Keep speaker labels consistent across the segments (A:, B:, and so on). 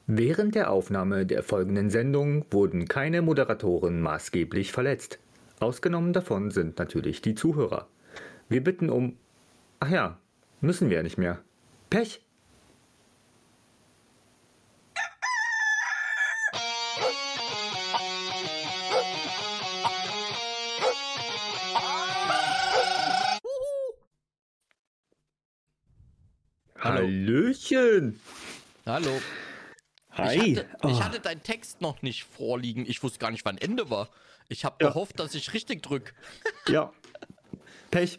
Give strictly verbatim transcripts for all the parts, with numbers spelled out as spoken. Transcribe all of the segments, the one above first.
A: Während der Aufnahme der folgenden Sendung wurden keine Moderatoren maßgeblich verletzt. Ausgenommen davon sind natürlich die Zuhörer. Wir bitten um... Ach ja, müssen wir ja nicht mehr. Pech!
B: Hallo.
A: Hallöchen!
B: Hallo.
A: Hi!
B: Ich hatte,
A: Oh.
B: ich hatte deinen Text noch nicht vorliegen. Ich wusste gar nicht, wann Ende war. Ich habe
A: Ja.
B: gehofft, dass ich richtig drücke.
A: Ja. Pech.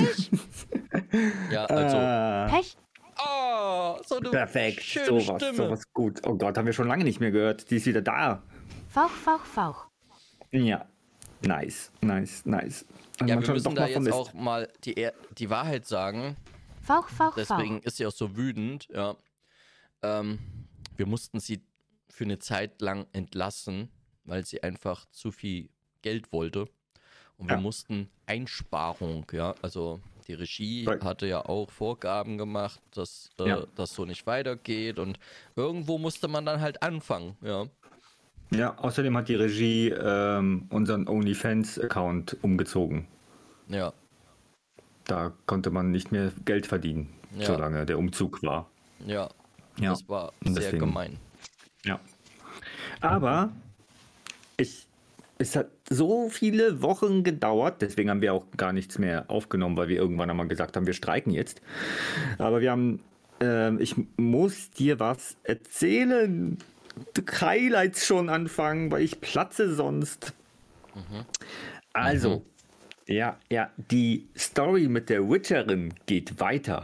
B: Ja, also.
A: Ah,
C: Pech.
B: Oh, so eine
A: perfekt.
B: schöne
A: Sowas,
B: Stimme.
A: sowas gut. Oh Gott, haben wir schon lange nicht mehr gehört. Die ist wieder da.
C: Fauch, Fauch, Fauch.
A: Ja. Nice, nice, nice. Hat
B: Ja,
A: man
B: wir
A: schon
B: müssen
A: doch
B: da
A: mal
B: jetzt
A: vermisst.
B: auch mal die, Er- die Wahrheit sagen.
C: Fauch, Fauch,
B: Deswegen
C: Fauch.
B: ist sie auch so wütend. Ja. Ähm, wir mussten sie für eine Zeit lang entlassen, weil sie einfach zu viel Geld wollte. Und wir
A: Ja.
B: mussten Einsparung, ja, also die Regie
A: Right.
B: hatte ja auch Vorgaben gemacht, dass äh,
A: Ja.
B: das so nicht weitergeht und irgendwo musste man dann halt anfangen, ja.
A: Ja, außerdem hat die Regie ähm, unseren OnlyFans-Account umgezogen.
B: Ja,
A: Da konnte man nicht mehr Geld verdienen,
B: Ja.
A: solange der Umzug war.
B: ja,
A: Ja.
B: das war
A: und
B: sehr
A: deswegen-
B: gemein.
A: Ja. Aber ich, es hat so viele Wochen gedauert, deswegen haben wir auch gar nichts mehr aufgenommen, weil wir irgendwann einmal gesagt haben, wir streiken jetzt. Aber wir haben, ähm, ich muss dir was erzählen. Highlights schon anfangen, weil ich platze sonst. Also, ja, ja, die Story mit der Witcherin geht weiter.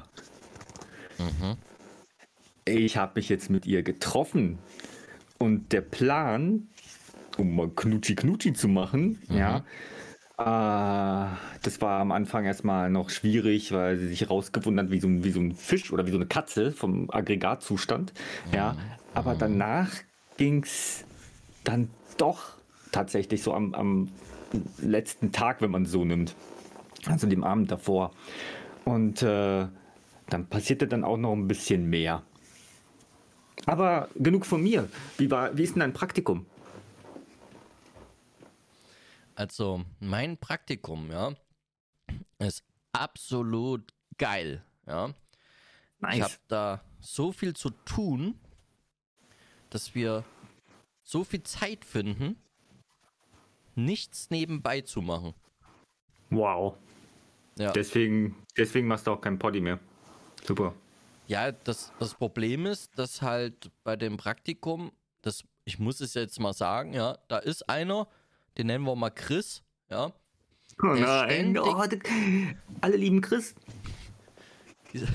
A: Ich habe mich jetzt mit ihr getroffen und der Plan, um mal Knutschi Knutschi zu machen, ja, äh, das war am Anfang erstmal noch schwierig, weil sie sich rausgewundert wie so, ein, wie so ein Fisch oder wie so eine Katze vom Aggregatzustand, ja, aber danach ging es dann doch tatsächlich so am, am letzten Tag, wenn man es so nimmt, also dem Abend davor. Und äh, dann passierte dann auch noch ein bisschen mehr. Aber genug von mir. Wie, war, wie ist denn dein Praktikum?
B: Also, mein Praktikum, ja, ist absolut geil, ja. Ich habe da so viel zu tun, dass wir so viel Zeit finden, nichts nebenbei zu machen.
A: Wow.
B: Ja,
A: Deswegen, deswegen machst du auch kein Poddy mehr. Super.
B: ja das, das Problem ist, dass halt bei dem Praktikum, das, ich muss es jetzt mal sagen, ja, da ist einer, den nennen wir mal Chris, ja.
A: Oh
B: Der
A: nein.
B: ständig-
A: Oh, d- alle lieben Chris.
B: Diese-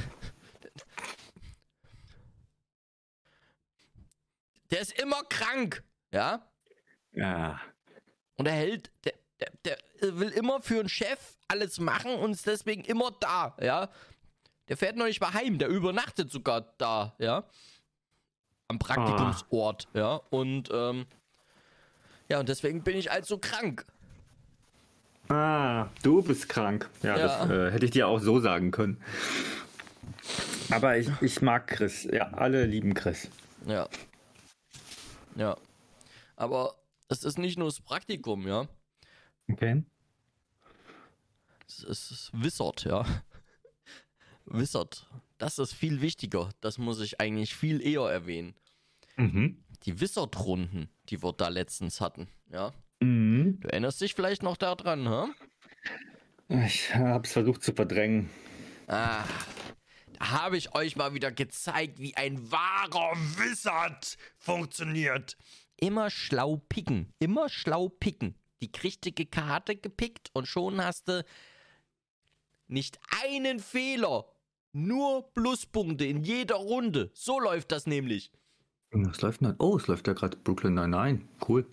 B: Der ist immer krank, ja.
A: Ja.
B: Und er hält, der, der, der will immer für einen Chef alles machen und ist deswegen immer da, ja. Der fährt noch nicht mal heim, der übernachtet sogar da, ja. Am Praktikumsort, ja. Und, ähm, ja, und deswegen bin ich also krank.
A: Ah, du bist krank. Ja,
B: Ja.
A: das äh, hätte ich dir auch so sagen können. Aber ich, ich mag Chris. Ja, alle lieben Chris.
B: Ja. Ja. Aber es ist nicht nur das Praktikum, ja.
A: Okay.
B: Es ist Wizard, ja. Wizard. Das ist viel wichtiger. Das muss ich eigentlich viel eher erwähnen.
A: Mhm.
B: Die Wizard-Runden, die wir da letztens hatten, ja.
A: Mhm.
B: Du erinnerst dich vielleicht noch daran, hä?
A: Ich hab's versucht zu verdrängen.
B: Ah, da habe ich euch mal wieder gezeigt, wie ein wahrer Wizard funktioniert. Immer schlau picken, immer schlau picken. Die richtige Karte gepickt und schon hast du nicht einen Fehler. Nur Pluspunkte in jeder Runde. So läuft das nämlich.
A: Was läuft denn da? Oh, es läuft ja gerade Brooklyn Nine-Nine. Cool.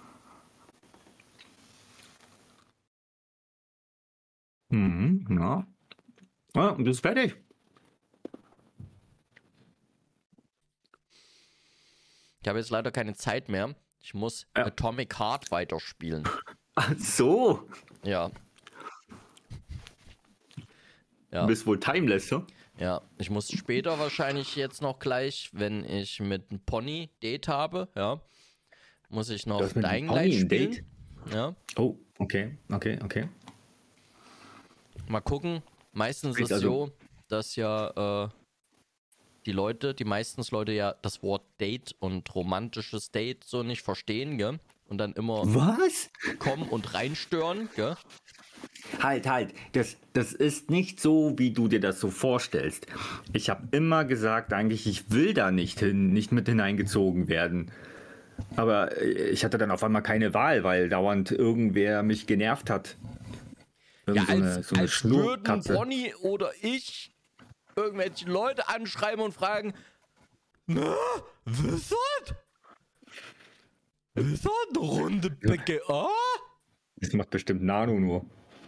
A: Mhm, ja. Ah, und das ist fertig.
B: Ich habe jetzt leider keine Zeit mehr. Ich muss
A: Ja.
B: Atomic Heart weiterspielen.
A: Ach so.
B: Ja.
A: Du
B: Ja.
A: bist wohl timeless, ja?
B: Ja, ich muss später wahrscheinlich jetzt noch gleich, wenn ich mit einem Pony Date habe, ja, muss ich noch
A: Du hast mit einem
B: Dying
A: Pony
B: Light
A: ein
B: spielen.
A: Date?
B: Ja,
A: Oh, okay, okay, okay.
B: mal gucken. Meistens
A: Sprich
B: ist es
A: also-
B: so, dass ja äh, die Leute, die meistens Leute ja das Wort Date und romantisches Date so nicht verstehen, gell? Und dann immer
A: Was?
B: kommen und reinstören, gell?
A: Halt, halt. Das, das ist nicht so, wie du dir das so vorstellst. Ich habe immer gesagt, eigentlich, ich will da nicht hin, nicht mit hineingezogen werden. Aber äh, ich hatte dann auf einmal keine Wahl, weil dauernd irgendwer mich genervt hat.
B: Ja,
A: Irgend so eine,
B: als,
A: so eine
B: als würden
A: Schnurrkatze.
B: Bonnie oder ich irgendwelche Leute anschreiben und fragen, na, Wizard? Wizard, runde B G A?
A: Das macht bestimmt Nano nur.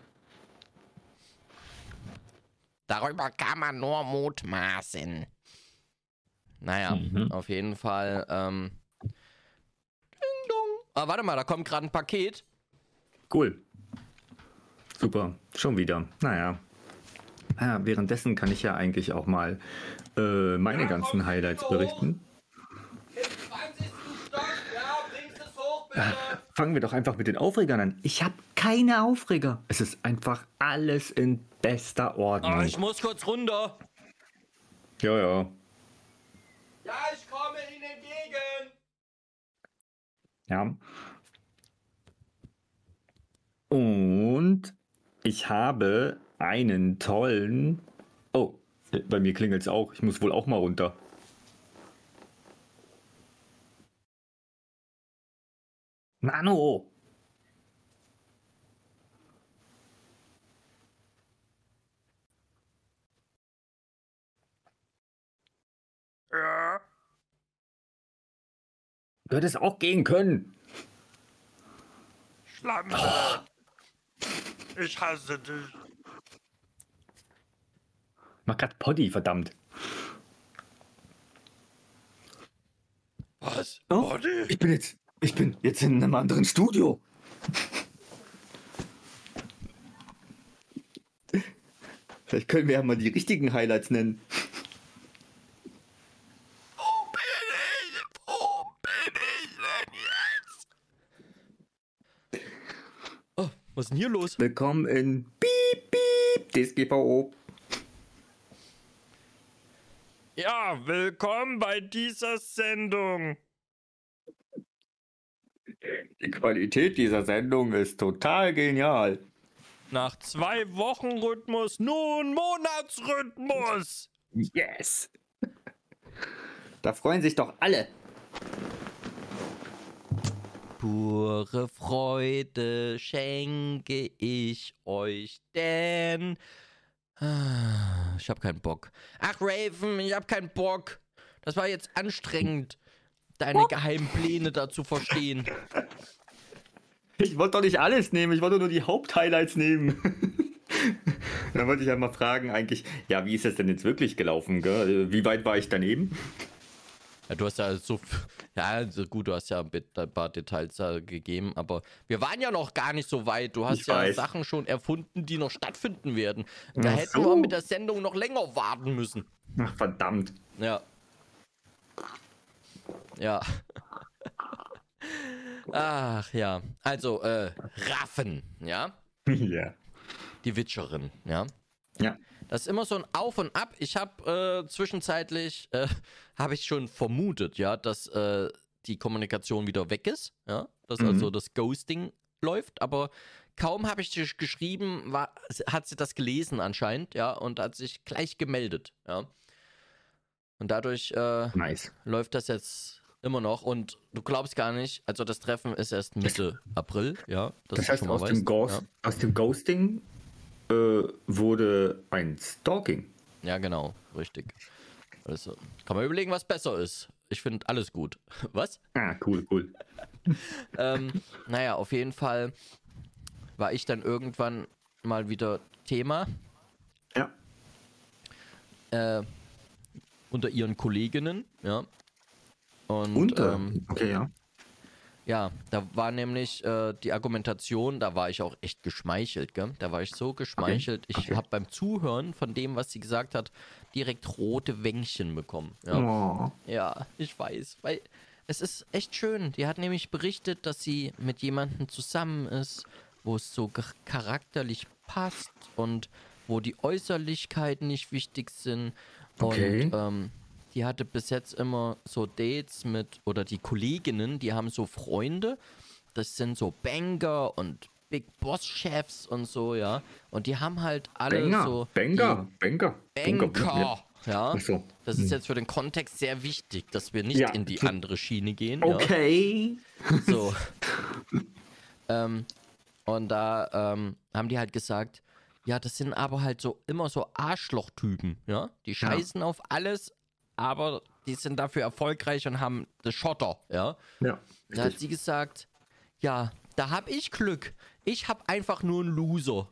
B: Darüber kann man nur mutmaßen. Naja,
A: Mhm.
B: auf jeden Fall, ähm, Ding dong. Ah, warte mal, da kommt gerade ein Paket.
A: Cool. Super. Schon wieder. Naja. Ja, währenddessen kann ich ja eigentlich auch mal äh, meine ganzen Highlights berichten.
B: Im zwanzigsten Stock, ja, bringst es hoch, bitte.
A: Fangen wir doch einfach mit den Aufregern an. Ich habe keine Aufreger. Es ist einfach alles in bester Ordnung.
B: Oh, ich muss kurz runter.
A: ja, ja.
B: Ja, ich komme Ihnen entgegen.
A: Ja. Und ich habe einen tollen. Oh, bei mir klingelt es auch. Ich muss wohl auch mal runter. Nano!
B: Ja.
A: Du hättest auch gehen können.
B: Schlampe. Ich hasse dich.
A: Mach grad Poddy, verdammt.
B: Was?
A: Oh,
B: Body?
A: ich bin jetzt. Ich bin jetzt in einem anderen Studio. Vielleicht können wir ja mal die richtigen Highlights nennen.
B: Wo bin ich? Wo bin ich denn jetzt? Oh, was ist denn hier los?
A: Willkommen in Piep, Piep, D S G V O.
B: Ja, willkommen bei dieser Sendung.
A: Die Qualität dieser Sendung ist total genial.
B: Nach zwei Wochen Rhythmus, nun Monatsrhythmus.
A: Yes! Da freuen sich doch alle.
B: Pure Freude schenke ich euch, denn ah, ich hab keinen Bock. Ach, Raven, ich hab keinen Bock. Das war jetzt anstrengend, deine geheimen Pläne da zu verstehen.
A: Ich wollte doch nicht alles nehmen, ich wollte nur die Haupthighlights nehmen. Dann wollte ich ja mal fragen, eigentlich, ja, wie ist das denn jetzt wirklich gelaufen? Gell? Wie weit war ich daneben?
B: Ja, du hast ja so, ja, also gut, du hast ja ein paar Details da gegeben, aber wir waren ja noch gar nicht so weit. Du hast
A: Ich
B: ja
A: weiß.
B: Sachen schon erfunden, die noch stattfinden werden. Da
A: Ach
B: hätten
A: so.
B: wir mit der Sendung noch länger warten müssen.
A: Ach, verdammt.
B: Ja. Ja. Ach ja. Also, äh, Raffen, ja?
A: Ja.
B: Die Witcherin, ja?
A: Ja.
B: Das ist immer so ein Auf und Ab. Ich habe äh, zwischenzeitlich, äh, habe ich schon vermutet, ja, dass äh, die Kommunikation wieder weg ist, ja? Dass
A: Mhm.
B: also das Ghosting läuft, aber kaum habe ich dich geschrieben, war, hat sie das gelesen anscheinend, ja, und hat sich gleich gemeldet, ja. Und dadurch äh,
A: Nice.
B: läuft das jetzt immer noch und du glaubst gar nicht, also das Treffen ist erst Mitte April, ja. dass
A: Das
B: du
A: heißt,
B: schon mal
A: aus,
B: weißt,
A: dem Ghost, aus dem Ghosting äh, wurde ein Stalking.
B: Ja. ja, genau, richtig. Also, kann man überlegen, was besser ist. Ich finde alles gut. Was?
A: Ah, cool, cool.
B: ähm, naja, auf jeden Fall war ich dann irgendwann mal wieder Thema
A: Ja.
B: äh, unter ihren Kolleginnen, ja. Und
A: Unter.
B: ähm,
A: Okay, ja.
B: Ja, da war nämlich äh, die Argumentation, da war ich auch echt geschmeichelt, gell? Da war ich so geschmeichelt. Ich
A: Okay.
B: habe beim Zuhören von dem, was sie gesagt hat, direkt rote Wänkchen bekommen. Ja,
A: Oh.
B: ja, ich weiß, weil es ist echt schön. Die hat nämlich berichtet, dass sie mit jemandem zusammen ist, wo es so ge- charakterlich passt und wo die Äußerlichkeiten nicht wichtig sind.
A: Okay.
B: Und ähm, die hatte bis jetzt immer so Dates mit, oder die Kolleginnen, die haben so Freunde, das sind so Banker und Big Boss-Chefs und so, ja. Und die haben halt alle
A: Banger,
B: so
A: Banger, Banger.
B: die
A: Bunker,
B: Banker, ja.
A: Ach so.
B: Das ist jetzt für den Kontext sehr wichtig, dass wir nicht
A: Ja.
B: in die andere Schiene gehen,
A: Okay.
B: ja. So. ähm, und da ähm, haben die halt gesagt, ja, das sind aber halt so immer so Arschlochtypen, ja. Die scheißen auf alles, aber die sind dafür erfolgreich und haben das Schotter, ja.
A: Ja.
B: Da hat
A: richtig.
B: sie gesagt, ja, da hab ich Glück. Ich hab einfach nur einen Loser.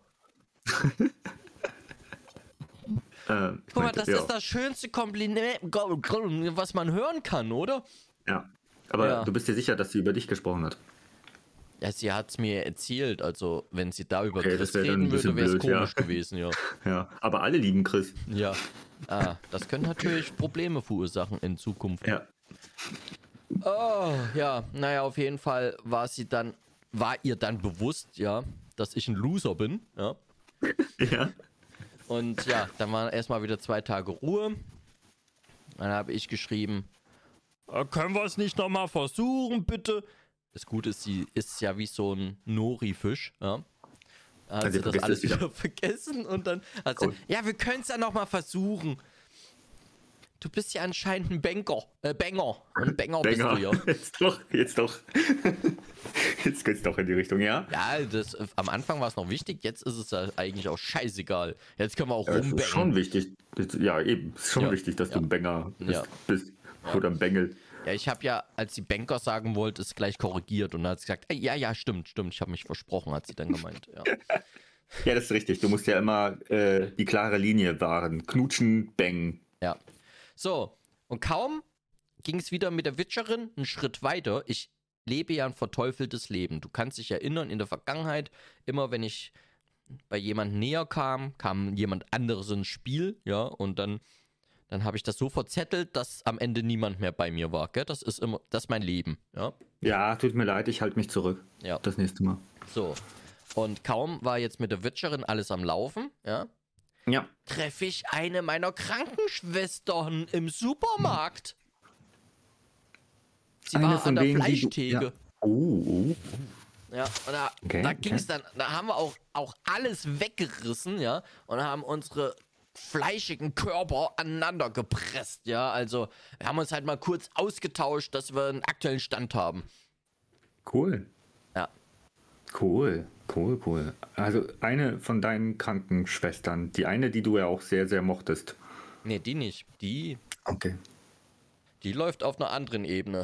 A: Äh, ich
B: Guck mal,
A: meinte,
B: das
A: ja.
B: ist das schönste Kompliment, was man hören kann, oder?
A: Ja. Aber
B: Ja.
A: du bist dir sicher, dass sie über dich gesprochen hat?
B: Ja, sie hat's mir erzählt, also wenn sie da über
A: Okay,
B: Chris
A: das wär dann ein
B: reden würde,
A: bisschen
B: wäre es
A: blöd, ja.
B: komisch gewesen, ja.
A: Ja. Aber alle lieben Chris.
B: Ja. Ah, das könnte natürlich Probleme verursachen in Zukunft.
A: Ja.
B: Oh, ja, naja, auf jeden Fall war sie dann, war ihr dann bewusst, ja, dass ich ein Loser bin, ja.
A: Ja.
B: Und ja, dann waren erstmal wieder zwei Tage Ruhe. Dann habe ich geschrieben, "Äh, können wir es nicht nochmal versuchen, bitte? Das Gute ist, sie ist ja wie so ein Nori-Fisch, ja. Da hat
A: Also
B: sie das
A: vergisst
B: alles
A: es wieder.
B: wieder vergessen und dann hat sie,
A: Cool.
B: ja, wir können es ja nochmal versuchen. Du bist ja anscheinend ein Banker, äh, Banger. Ein Banger bist
A: Banger.
B: du ja.
A: Jetzt doch, jetzt doch. Jetzt geht's doch in die Richtung, ja?
B: Ja, das, äh, am Anfang war es noch wichtig, jetzt ist es ja eigentlich auch scheißegal. Jetzt können wir auch
A: Ja, es ist
B: rumbangen.
A: schon wichtig. Das- Ja, eben. Es ist schon
B: Ja,
A: wichtig, dass
B: ja.
A: du ein Banger bist.
B: Ja.
A: bist. Oder ein Bengel.
B: Ja, ich habe ja, als sie Banker sagen wollte, es gleich korrigiert und dann hat sie gesagt, ey, ja, ja, stimmt, stimmt, ich habe mich versprochen, hat sie dann gemeint. Ja.
A: Ja, das ist richtig. Du musst ja immer äh, die klare Linie wahren. Knutschen, bang.
B: ja. So, und kaum ging es wieder mit der Witcherin einen Schritt weiter. Ich lebe ja ein verteufeltes Leben. Du kannst dich erinnern, in der Vergangenheit, immer wenn ich bei jemand näher kam, kam jemand anderes ins Spiel, ja, und dann, dann habe ich das so verzettelt, dass am Ende niemand mehr bei mir war, gell? Das ist immer, das ist mein Leben, ja.
A: Ja, tut mir leid, ich halte mich zurück.
B: Ja.
A: Das nächste Mal.
B: So. Und kaum war jetzt mit der Witcherin alles am Laufen, ja,
A: Ja.
B: treffe ich eine meiner Krankenschwestern im Supermarkt. Sie
A: Eine
B: war
A: von
B: an der
A: denen, die du-
B: Fleischtheke.
A: ja. Oh, oh.
B: Ja, und da,
A: Okay,
B: da ging es
A: okay.
B: dann, da haben wir auch, auch alles weggerissen, ja, und haben unsere fleischigen Körper aneinander gepresst, ja, also wir haben uns halt mal kurz ausgetauscht, dass wir einen aktuellen Stand haben.
A: Cool.
B: Ja,
A: Cool, cool, cool. Also eine von deinen Krankenschwestern, die eine, die du ja auch sehr, sehr mochtest.
B: nee, die nicht, die,
A: Okay.
B: die läuft auf einer anderen Ebene,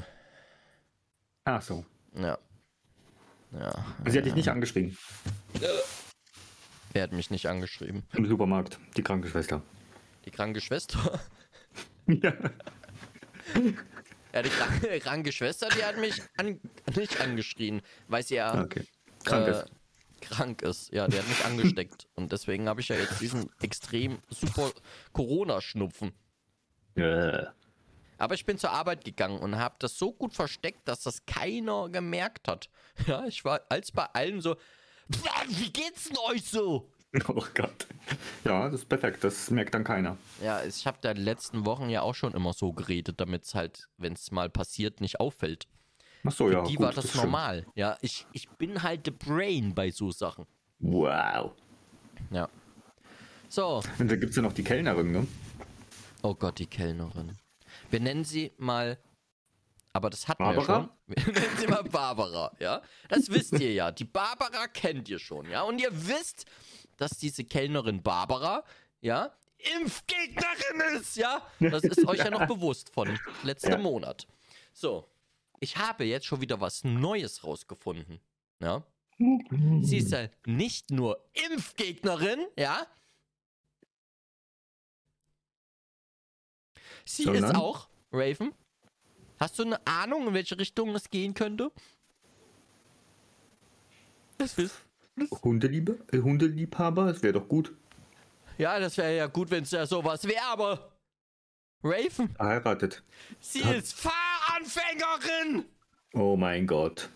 A: Ach so.
B: ja. Ja,
A: Also sie hat dich nicht angeschrieben
B: wer hat mich nicht angeschrieben?
A: im Supermarkt, die Krankenschwester.
B: Die kranke Schwester?
A: Ja.
B: Ja, die kranke, kranke Schwester, die hat mich an, nicht angeschrien, weil sie ja
A: Okay. Krank
B: äh,
A: ist.
B: krank ist. Ja, die hat mich angesteckt. Und deswegen habe ich ja jetzt diesen extrem super Corona-Schnupfen.
A: Ja.
B: Aber ich bin zur Arbeit gegangen und habe das so gut versteckt, dass das keiner gemerkt hat. Ja, ich war als bei allen so, wie geht's denn euch so?
A: Oh Gott. Ja, das ist perfekt. Das merkt dann keiner.
B: Ja, ich habe da die letzten Wochen ja auch schon immer so geredet, damit es halt, wenn es mal passiert, nicht auffällt.
A: Ach so, ja.
B: Die
A: gut,
B: war das
A: ist schön.
B: normal. Ja, ich, ich bin halt the brain bei so Sachen.
A: Wow.
B: Ja. So.
A: Und da gibt es ja noch die Kellnerin, ne?
B: Oh Gott, die Kellnerin. Wir nennen sie mal, aber das hatten wir ja
A: Barbara?
B: schon. Wir nennen sie mal Barbara, ja. Das wisst ihr ja. Die Barbara kennt ihr schon, ja. Und ihr wisst, dass diese Kellnerin Barbara, ja, Impfgegnerin ist, ja. Das ist euch ja noch bewusst von letztem
A: Ja.
B: Monat. So. Ich habe jetzt schon wieder was Neues rausgefunden, ja. Sie ist ja nicht nur Impfgegnerin, ja. Sie
A: Sondern?
B: ist auch, Raven, hast du eine Ahnung, in welche Richtung es gehen könnte? Das ist,
A: Hundeliebe, äh, Hundeliebhaber, das wäre doch gut.
B: ja, das wäre ja gut, wenn es ja sowas wäre, aber Raven,
A: Verheiratet.
B: sie
A: Hat-
B: ist Fahranfängerin!
A: Oh mein Gott.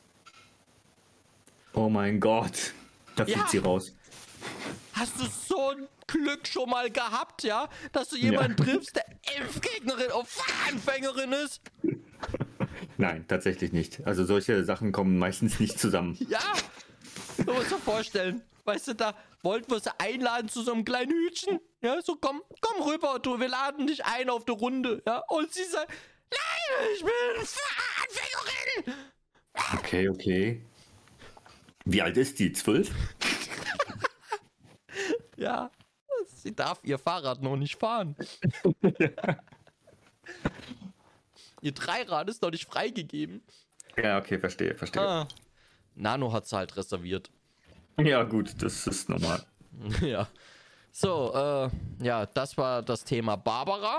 A: Oh mein Gott. Da fliegt
B: Ja.
A: sie raus.
B: Hast du so ein Glück schon mal gehabt, ja? Dass du jemanden
A: Ja.
B: triffst, der Impfgegnerin und Fahranfängerin ist?
A: Nein, tatsächlich nicht. Also solche Sachen kommen meistens nicht zusammen.
B: Ja, du musst dir vorstellen, weißt du, da wollten wir sie einladen zu so einem kleinen Hütchen. Ja, so komm, komm rüber, du, wir laden dich ein auf die Runde. Ja, und sie sagt, nein, ich bin Fahranfängerin.
A: Okay, okay. Wie alt ist die? Zwölf?
B: Ja, sie darf ihr Fahrrad noch nicht fahren. Ihr Dreirad ist noch nicht freigegeben.
A: Ja, okay, verstehe, verstehe.
B: Ah. Nano hat sie halt reserviert.
A: Ja, gut, das ist normal.
B: Ja. So, äh, ja, das war das Thema Barbara.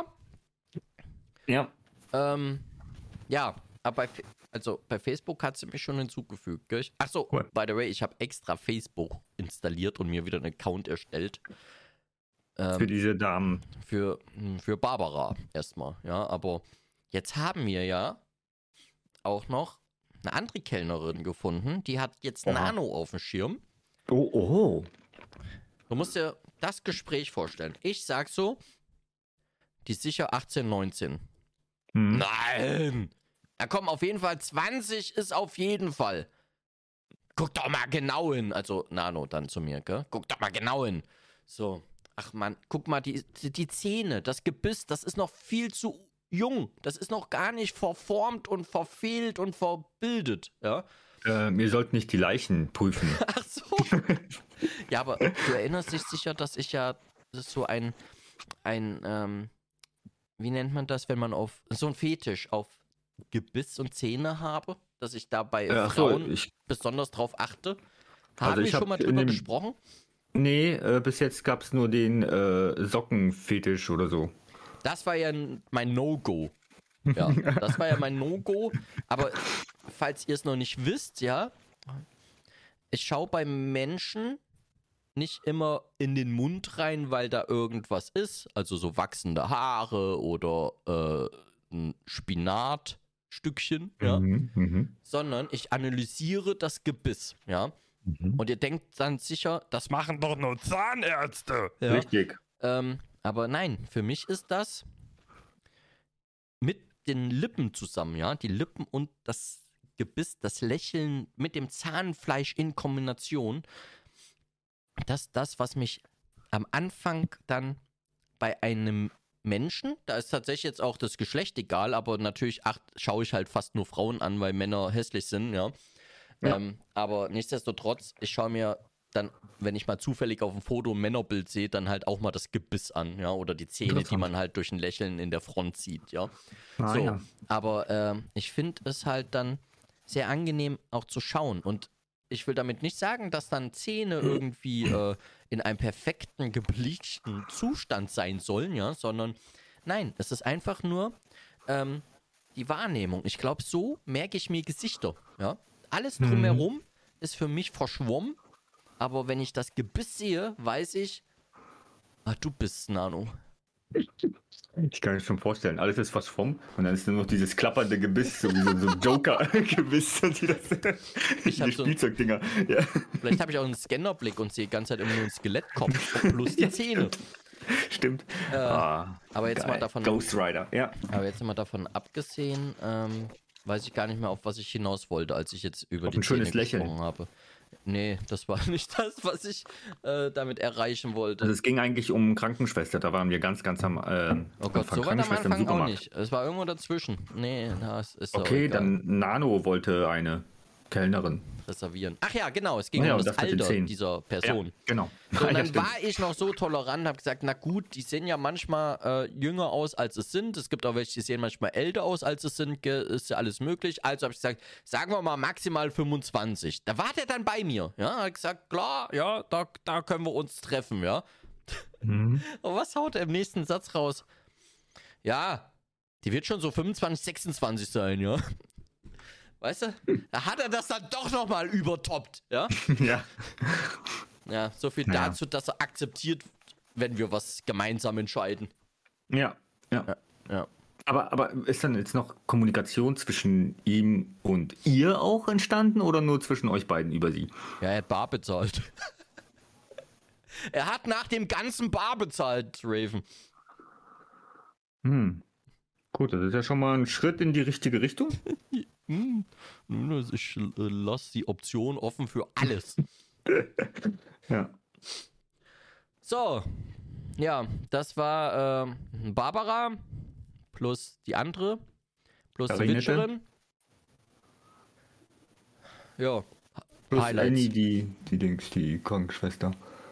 A: Ja.
B: Ähm, ja, aber bei, Fe- also bei Facebook hat sie mich schon hinzugefügt. Gell? Ach so,
A: Cool.
B: by the way, ich habe extra Facebook installiert und mir wieder einen Account erstellt. Ähm,
A: Für diese Damen.
B: für, hm, für Barbara erstmal, ja, aber jetzt haben wir ja auch noch eine andere Kellnerin gefunden, die hat jetzt
A: Oha.
B: Nano auf dem Schirm.
A: Oh, oh.
B: Du musst dir das Gespräch vorstellen. Ich sag so, die ist sicher achtzehn, neunzehn.
A: Hm.
B: Nein! Da kommen auf jeden Fall zwanzig ist auf jeden Fall. Guck doch mal genau hin. Also Nano dann zu mir, gell? Guck doch mal genau hin. So. Ach man, guck mal, die, die, die Zähne, das Gebiss, das ist noch viel zu jung. Das ist noch gar nicht verformt und verfehlt und verbildet, ja?
A: Äh, wir sollten nicht die Leichen prüfen.
B: Ach so. Ja, aber du erinnerst dich sicher, dass ich ja so ein, ein, ähm, wie nennt man das, wenn man auf, so ein Fetisch auf Gebiss und Zähne habe, dass ich da bei
A: Äh, ach so,
B: Frauen
A: ich-
B: besonders drauf achte?
A: Also
B: Haben
A: ich
B: wir schon
A: hab
B: mal
A: in
B: drüber
A: dem-
B: gesprochen?
A: Nee, äh, bis jetzt gab es nur den äh, Sockenfetisch oder so.
B: Das war ja n- mein No-Go. Ja, das war ja mein No-Go. Aber falls ihr es noch nicht wisst, ja, ich schaue bei Menschen nicht immer in den Mund rein, weil da irgendwas ist. Also so wachsende Haare oder äh, ein Spinatstückchen, ja.
A: Mhm, mhm,
B: Sondern ich analysiere das Gebiss, ja.
A: mhm.
B: Und ihr denkt dann sicher, das machen doch nur Zahnärzte. Ja.
A: Richtig.
B: Ähm, aber nein, für mich ist das mit den Lippen zusammen, ja. Die Lippen und das Gebiss, das Lächeln mit dem Zahnfleisch in Kombination. Das ist das, was mich am Anfang dann bei einem Menschen, da ist tatsächlich jetzt auch das Geschlecht egal, aber natürlich ach, schaue ich halt fast nur Frauen an, weil Männer hässlich sind, ja.
A: Ja.
B: Ähm, aber nichtsdestotrotz, ich schaue mir dann, wenn ich mal zufällig auf dem Foto ein Männerbild sehe, dann halt auch mal das Gebiss an, ja, oder die Zähne, die
A: Interessant.
B: man halt durch ein Lächeln in der Front sieht, ja.
A: Ah,
B: so,
A: ja.
B: aber ähm, ich finde es halt dann sehr angenehm auch zu schauen und ich will damit nicht sagen, dass dann Zähne irgendwie äh, in einem perfekten, gebleachten Zustand sein sollen, ja, sondern nein, es ist einfach nur ähm, die Wahrnehmung. Ich glaube, so merke ich mir Gesichter, ja. Alles drumherum ist für mich verschwommen, aber wenn ich das Gebiss sehe, weiß ich, ah, du bist Nano.
A: Ich kann mir schon vorstellen, alles ist was vom und dann ist nur noch dieses klappernde Gebiss, so wie so, so ein Joker-Gebiss, die, das,
B: Ich hab
A: die
B: so-
A: Spielzeugdinger. Ja.
B: Vielleicht habe ich auch einen Scannerblick und sehe die ganze Zeit immer nur einen Skelettkopf plus die Zähne.
A: Stimmt.
B: Äh,
A: ah,
B: aber jetzt
A: geil.
B: mal davon-
A: Ghost Rider, ja.
B: Aber jetzt mal davon abgesehen, ähm, weiß ich gar nicht mehr, auf was ich hinaus wollte, als ich jetzt über
A: Auf
B: die
A: ein schönes
B: Zähne
A: Lächeln.
B: gesprochen habe. Nee, das war nicht das, was ich äh, damit erreichen wollte.
A: Also es ging eigentlich um Krankenschwester, da waren wir ganz, ganz am äh,
B: Oh Gott, so weit am
A: Krankenschwester im
B: Anfang auch
A: Supermarkt.
B: nicht. Es war irgendwo dazwischen. Nee, das ist auch
A: Okay,
B: egal.
A: dann Nano wollte eine Kellnerin.
B: Reservieren. Ach ja, genau, es ging
A: Ja,
B: um
A: und
B: das
A: das mit den
B: Alter
A: Zähnen.
B: dieser Person.
A: Ja, genau.
B: So, und
A: Ja,
B: dann
A: stimmt.
B: war ich noch so tolerant, habe gesagt, na gut, die sehen ja manchmal äh, jünger aus, als es sind. Es gibt auch welche, die sehen manchmal älter aus, als es sind. Ge- Ist ja alles möglich. Also habe ich gesagt, sagen wir mal maximal fünfundzwanzig. Da war der dann bei mir. Ja, hat gesagt, klar, ja, da, da können wir uns treffen, ja.
A: Mhm.
B: Und was haut er im nächsten Satz raus? Ja, die wird schon so fünfundzwanzig, sechsundzwanzig sein, ja. Weißt du? Da hat er das dann doch nochmal übertoppt, ja?
A: Ja.
B: Ja, so viel
A: Ja.
B: dazu, dass er akzeptiert, wenn wir was gemeinsam entscheiden.
A: Ja, ja.
B: Ja, ja.
A: Aber, aber ist dann jetzt noch Kommunikation zwischen ihm und ihr auch entstanden oder nur zwischen euch beiden über sie?
B: Ja, er hat bar bezahlt. Er hat nach dem ganzen bar bezahlt, Raven.
A: Hm. Gut, das ist ja schon mal ein Schritt in die richtige Richtung.
B: Hm. Ich äh, lasse die Option offen für alles.
A: Ja.
B: So, ja, das war ähm, Barbara plus die andere plus die
A: Marinette.
B: Witcherin. Ja,
A: Plus
B: Highlights.
A: Annie, die, die Dings, die Krankenschwester.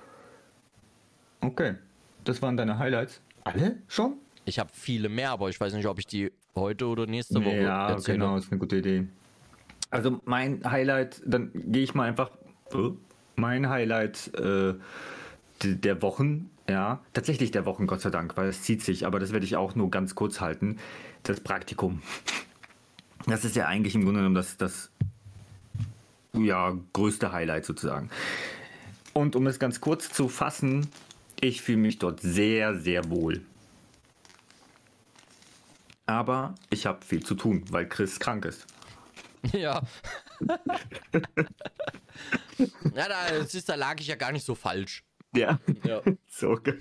A: Okay, das waren deine Highlights. Alle schon?
B: ich habe viele mehr, aber ich weiß nicht, ob ich die heute oder nächste Woche
A: Ja,
B: erzähle.
A: genau, ist eine gute Idee. Also mein Highlight, dann gehe ich mal einfach. äh, Mein Highlight äh, d- der Wochen, ja, tatsächlich der Wochen, Gott sei Dank, weil es zieht sich, aber das werde ich auch nur ganz kurz halten. Das Praktikum. Das ist ja eigentlich im Grunde genommen das, das ja, größte Highlight sozusagen. Und um es ganz kurz zu fassen, ich fühle mich dort sehr, sehr wohl. Aber ich habe viel zu tun, weil Chris krank ist.
B: Ja. Ja, da, siehst, da lag ich ja gar nicht so falsch.
A: Ja.
B: Ja.
A: So. ge-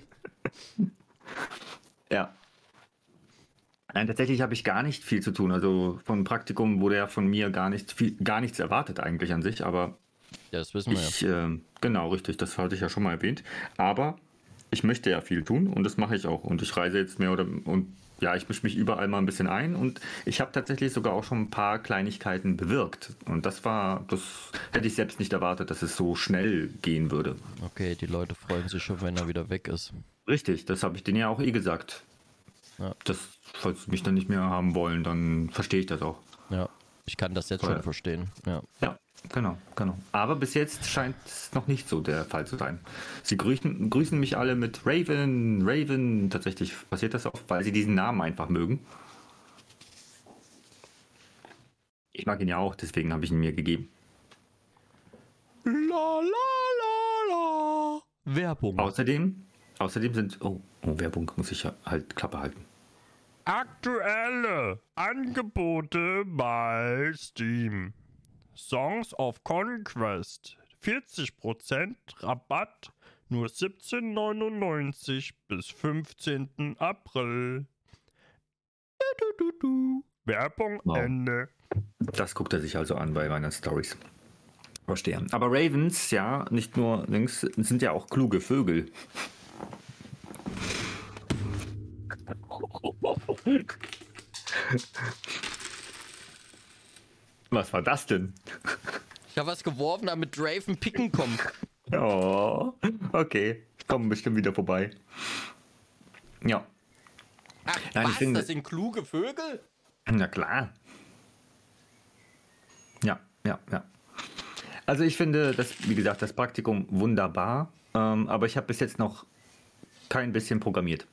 A: Ja. Nein, tatsächlich habe ich gar nicht viel zu tun. Also von Praktikum wurde ja von mir gar nicht viel, gar nichts erwartet eigentlich an sich, aber
B: Ja, das wissen wir ja.
A: ich, äh, genau, richtig, das hatte ich ja schon mal erwähnt. Aber ich möchte ja viel tun und das mache ich auch. Und ich reise jetzt mehr oder und ja, ich mische mich überall mal ein bisschen ein und ich habe tatsächlich sogar auch schon ein paar Kleinigkeiten bewirkt. Und das war, das hätte ich selbst nicht erwartet, dass es so schnell gehen würde.
B: Okay, die Leute freuen sich schon, wenn er wieder weg ist.
A: Richtig, das habe ich denen ja auch eh gesagt.
B: Ja.
A: Das, falls sie mich dann nicht mehr haben wollen, dann verstehe ich das auch.
B: Ja, ich kann das jetzt
A: Voll.
B: schon verstehen. Ja.
A: Ja, genau, genau. Aber bis jetzt scheint es noch nicht so der Fall zu sein. Sie grüßen, grüßen mich alle mit Raven, Raven. Tatsächlich passiert das oft, weil sie diesen Namen einfach mögen. Ich mag ihn ja auch, deswegen habe ich ihn mir gegeben.
B: La la la la. Werbung.
A: Außerdem, außerdem sind, oh, oh, Werbung muss ich ja halt Klappe halten.
D: Aktuelle Angebote bei Steam. Songs of Conquest. vierzig Prozent Rabatt. Nur siebzehn neunundneunzig bis fünfzehnten April. Du, du, du, du. Werbung
A: Wow.
D: Ende.
A: Das guckt er sich also an bei meinen Stories. Verstehe. Aber Ravens, ja, nicht nur links, sind ja auch kluge Vögel. Was war das denn?
B: Ich habe was geworfen, damit Raven picken kommt.
A: Oh, okay. Kommen bestimmt wieder vorbei. Ja,
B: Ach,
A: Nein, ich
B: was?
A: finde-
B: Das sind kluge Vögel?
A: na klar. Ja, ja, ja. Also ich finde, das, wie gesagt, das Praktikum wunderbar, ähm, aber ich habe bis jetzt noch kein bisschen programmiert.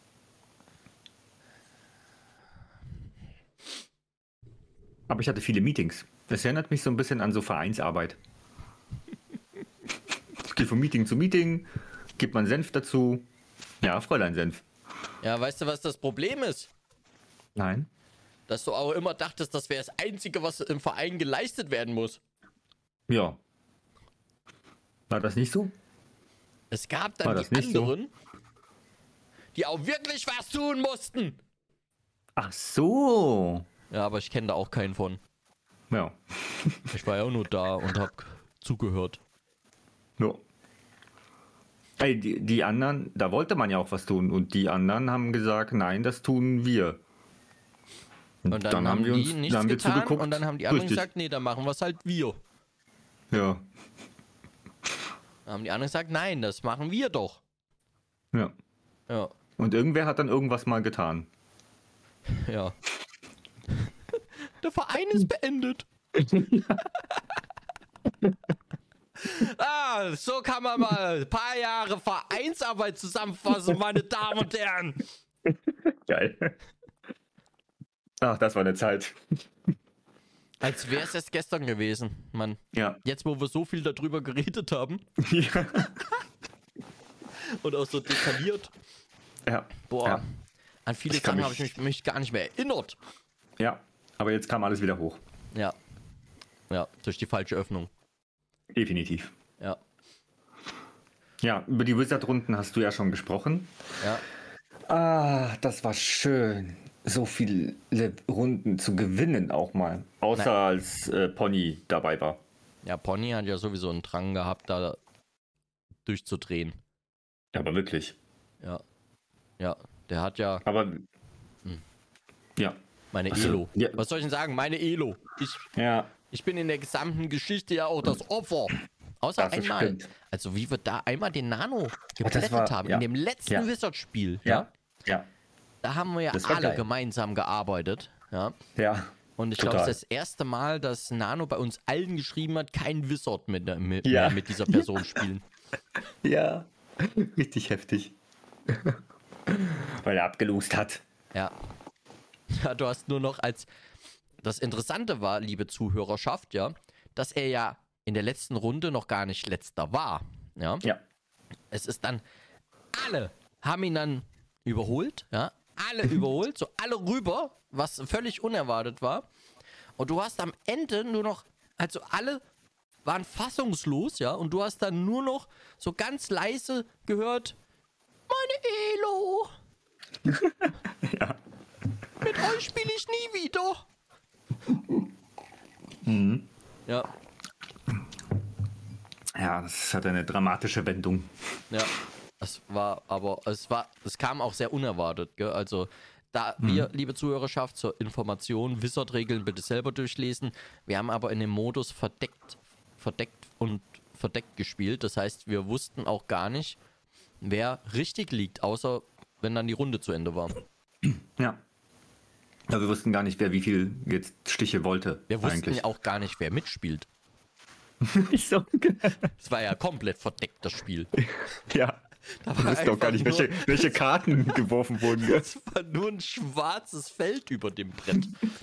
A: Aber ich hatte viele Meetings. Das erinnert mich so ein bisschen an so Vereinsarbeit. Ich gehe von Meeting zu Meeting, gibt man Senf dazu. Ja, Fräulein Senf.
B: Ja, weißt du, was das Problem ist?
A: Nein.
B: Dass du auch immer dachtest, das wäre das Einzige, was im Verein geleistet werden muss.
A: Ja. War das nicht so?
B: Es gab
A: War
B: dann
A: das
B: die
A: nicht so?
B: anderen, die auch wirklich was tun mussten.
A: Ach so.
B: Ja, aber ich kenne da auch keinen von.
A: Ja.
B: Ich war ja auch nur da und hab zugehört.
A: Ja. Ey, die, die anderen, da wollte man ja auch was tun. Und die anderen haben gesagt, nein, das tun wir.
B: Und dann, haben die nichts
A: dann haben wir
B: getan
A: zugeguckt.
B: und dann haben die anderen
A: Richtig.
B: gesagt, nee, dann machen wir es halt wir.
A: Ja,
B: Dann haben die anderen gesagt, nein, das machen wir doch.
A: ja.
B: Ja,
A: Und irgendwer hat dann irgendwas mal getan.
B: ja. Der Verein ist beendet. Ah, so kann man mal ein paar Jahre Vereinsarbeit zusammenfassen, meine Damen und Herren.
A: Geil. Ach, das war eine Zeit.
B: Als wäre es erst gestern gewesen, Mann.
A: Ja.
B: Jetzt, wo wir so viel darüber geredet haben
A: Ja.
B: und auch so detailliert.
A: Ja.
B: Boah,
A: Ja.
B: an viele
A: Ich kann
B: Sachen habe ich
A: mich-
B: mich, mich gar nicht mehr erinnert.
A: Ja. Aber jetzt kam alles wieder hoch.
B: Ja. Ja, durch die falsche Öffnung.
A: Definitiv.
B: Ja.
A: Ja, über die Wizard-Runden hast du ja schon gesprochen.
B: Ja.
A: Ah, das war schön. So viele Runden zu gewinnen auch mal. Außer
B: Nein.
A: als äh, Pony dabei war.
B: Ja, Pony hat ja sowieso einen Drang gehabt, da durchzudrehen.
A: Aber wirklich.
B: Ja. Ja, der hat ja
A: Aber. Ja.
B: meine
A: Ach so,
B: Elo.
A: ja.
B: Was soll ich denn sagen? Meine Elo. Ich,
A: Ja.
B: ich bin in der gesamten Geschichte ja auch das Opfer. Außer
A: Das ist
B: einmal.
A: stimmt.
B: Also wie wir da einmal den Nano
A: das
B: geplättet
A: war-
B: haben.
A: ja.
B: In dem letzten
A: Ja.
B: Wizard-Spiel.
A: Ja.
B: Ja.
A: Ja.
B: Da haben wir ja
A: Das war
B: alle
A: geil.
B: gemeinsam gearbeitet. Ja.
A: Ja.
B: Und ich glaube, es
A: Total.
B: ist das erste Mal, dass Nano bei uns allen geschrieben hat, kein Wizard mit, mit,
A: Ja.
B: mehr mit dieser Person spielen.
A: Ja. Richtig heftig. Weil er abgelost hat.
B: Ja. Ja, du hast nur noch als. Das Interessante war, liebe Zuhörerschaft, ja, dass er ja in der letzten Runde noch gar nicht letzter war. Ja.
A: Ja.
B: Es ist dann. Alle haben ihn dann überholt, ja. Alle überholt, so alle rüber, was völlig unerwartet war. Und du hast am Ende nur noch. Also alle waren fassungslos, ja. Und du hast dann nur noch so ganz leise gehört: Meine Elo!
A: Ja.
B: Mit euch spiele ich nie wieder. Ja,
A: Ja, das hat eine dramatische Wendung.
B: ja. Es war aber, es war, es kam auch sehr unerwartet, gell? Also, da wir, liebe Zuhörerschaft, zur Information, Wizard-Regeln bitte selber durchlesen. Wir haben aber in dem Modus verdeckt, verdeckt und verdeckt gespielt. Das heißt, wir wussten auch gar nicht, wer richtig liegt, außer wenn dann die Runde zu Ende war.
A: Ja. Ja, wir wussten gar nicht, wer wie viel jetzt Stiche wollte.
B: Wir wussten
A: eigentlich.
B: ja auch gar nicht, wer mitspielt.
A: so.
B: Es war ja komplett verdeckt, das Spiel.
A: Ja.
B: Da
A: Wir wussten auch gar nicht, welche, welche Karten geworfen wurden. gell?
B: Es war nur ein schwarzes Feld über dem Brett.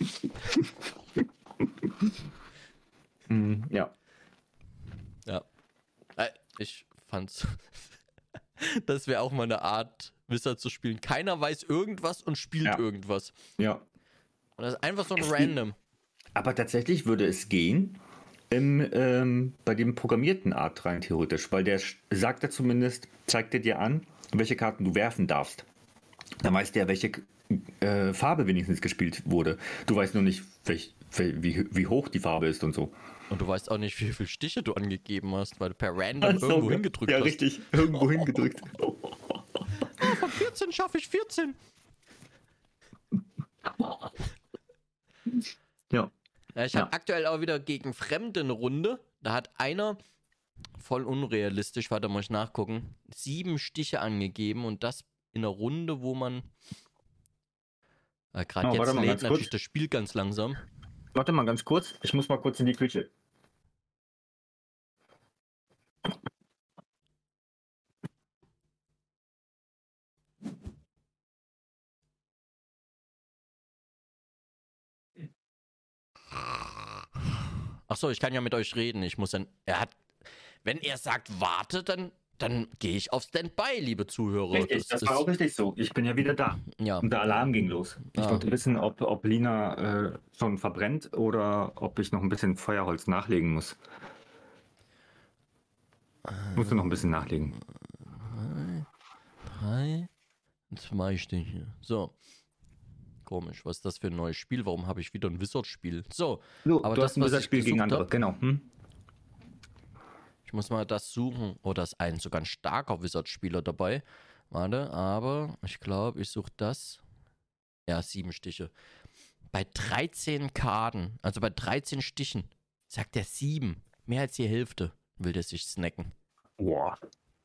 A: Mhm, ja.
B: Ja. Äh, Ich fand's. Das wäre auch mal eine Art, Wizard zu spielen. Keiner weiß irgendwas und spielt
A: Ja.
B: irgendwas.
A: Ja.
B: Und das ist einfach so ein
A: Es
B: Random.
A: Aber tatsächlich würde es gehen im, ähm, bei dem programmierten Art rein theoretisch, weil der sch- sagt ja zumindest, zeigt er dir an, welche Karten du werfen darfst. Dann weißt du ja, welche äh, Farbe wenigstens gespielt wurde. Du weißt nur nicht, welch, wel- wie, wie hoch die Farbe ist und so.
B: Und du weißt auch nicht, wie viele Stiche du angegeben hast, weil du per Random
A: Ach so,
B: irgendwo
A: ja.
B: hingedrückt
A: Ja,
B: hast.
A: richtig. Irgendwo hingedrückt.
B: Ah, von vierzehn schaffe ich vierzehn.
A: Ja.
B: Ja, ich
A: Ja.
B: habe aktuell auch wieder gegen Fremde eine Runde. Da hat einer, voll unrealistisch, warte, muss ich nachgucken, sieben Stiche angegeben und das in einer Runde, wo man. Äh, Gerade
A: Oh,
B: jetzt
A: warte mal,
B: lädt
A: ganz
B: natürlich
A: kurz.
B: das Spiel ganz langsam.
A: Warte mal ganz kurz. Ich muss mal kurz in die Küche.
B: Achso, ich kann ja mit euch reden. Ich muss dann. Er hat. Wenn er sagt, warte, dann, dann gehe ich auf Standby, liebe Zuhörer.
A: Richtig, das, war auch richtig so. Ich bin ja wieder da.
B: Ja.
A: Und der Alarm ging los. Ich
B: Ah.
A: wollte wissen, ob, ob Lina äh, schon verbrennt oder ob ich noch ein bisschen Feuerholz nachlegen muss. Musst du noch ein bisschen nachlegen.
B: Drei, zwei Stiche. So. Komisch, was ist das für ein neues Spiel? Warum habe ich wieder ein Wizard-Spiel? So,
A: So,
B: aber
A: du
B: das,
A: hast ein
B: was ich
A: Wizard-Spiel gegen
B: gesucht
A: andere.
B: hab-
A: Genau. Hm?
B: ich muss mal das suchen. Oh, da ist ein sogar ein starker Wizard-Spieler dabei. Warte, aber ich glaube, ich suche das. Ja, sieben Stiche. Bei dreizehn Karten, also bei dreizehn Stichen, sagt er sieben. Mehr als die Hälfte will der sich snacken.
A: Boah.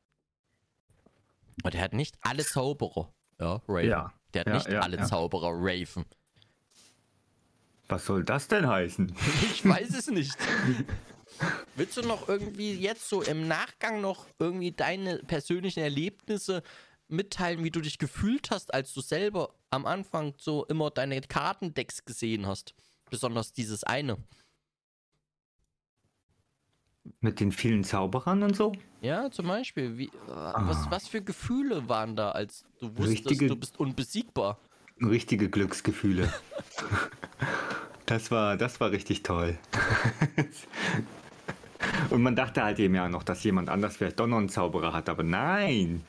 B: Und er hat nicht alle Zauberer. Ja, Raven.
A: Ja.
B: Der hat
A: Ja,
B: nicht
A: ja,
B: alle
A: ja.
B: Zauberer Raven.
A: Was soll das denn heißen?
B: Ich weiß es nicht. Willst du noch irgendwie jetzt so im Nachgang noch irgendwie deine persönlichen Erlebnisse mitteilen, wie du dich gefühlt hast, als du selber am Anfang so immer deine Kartendecks gesehen hast? besonders dieses eine.
A: Mit den vielen Zauberern und so?
B: Ja, zum Beispiel. Wie, äh, was, was für Gefühle waren da, als du wusstest,
A: Richtige-
B: du bist unbesiegbar?
A: Richtige Glücksgefühle. Das war, das war richtig toll. Und man dachte halt eben ja noch, dass jemand anders vielleicht doch noch einen Zauberer hat, aber nein.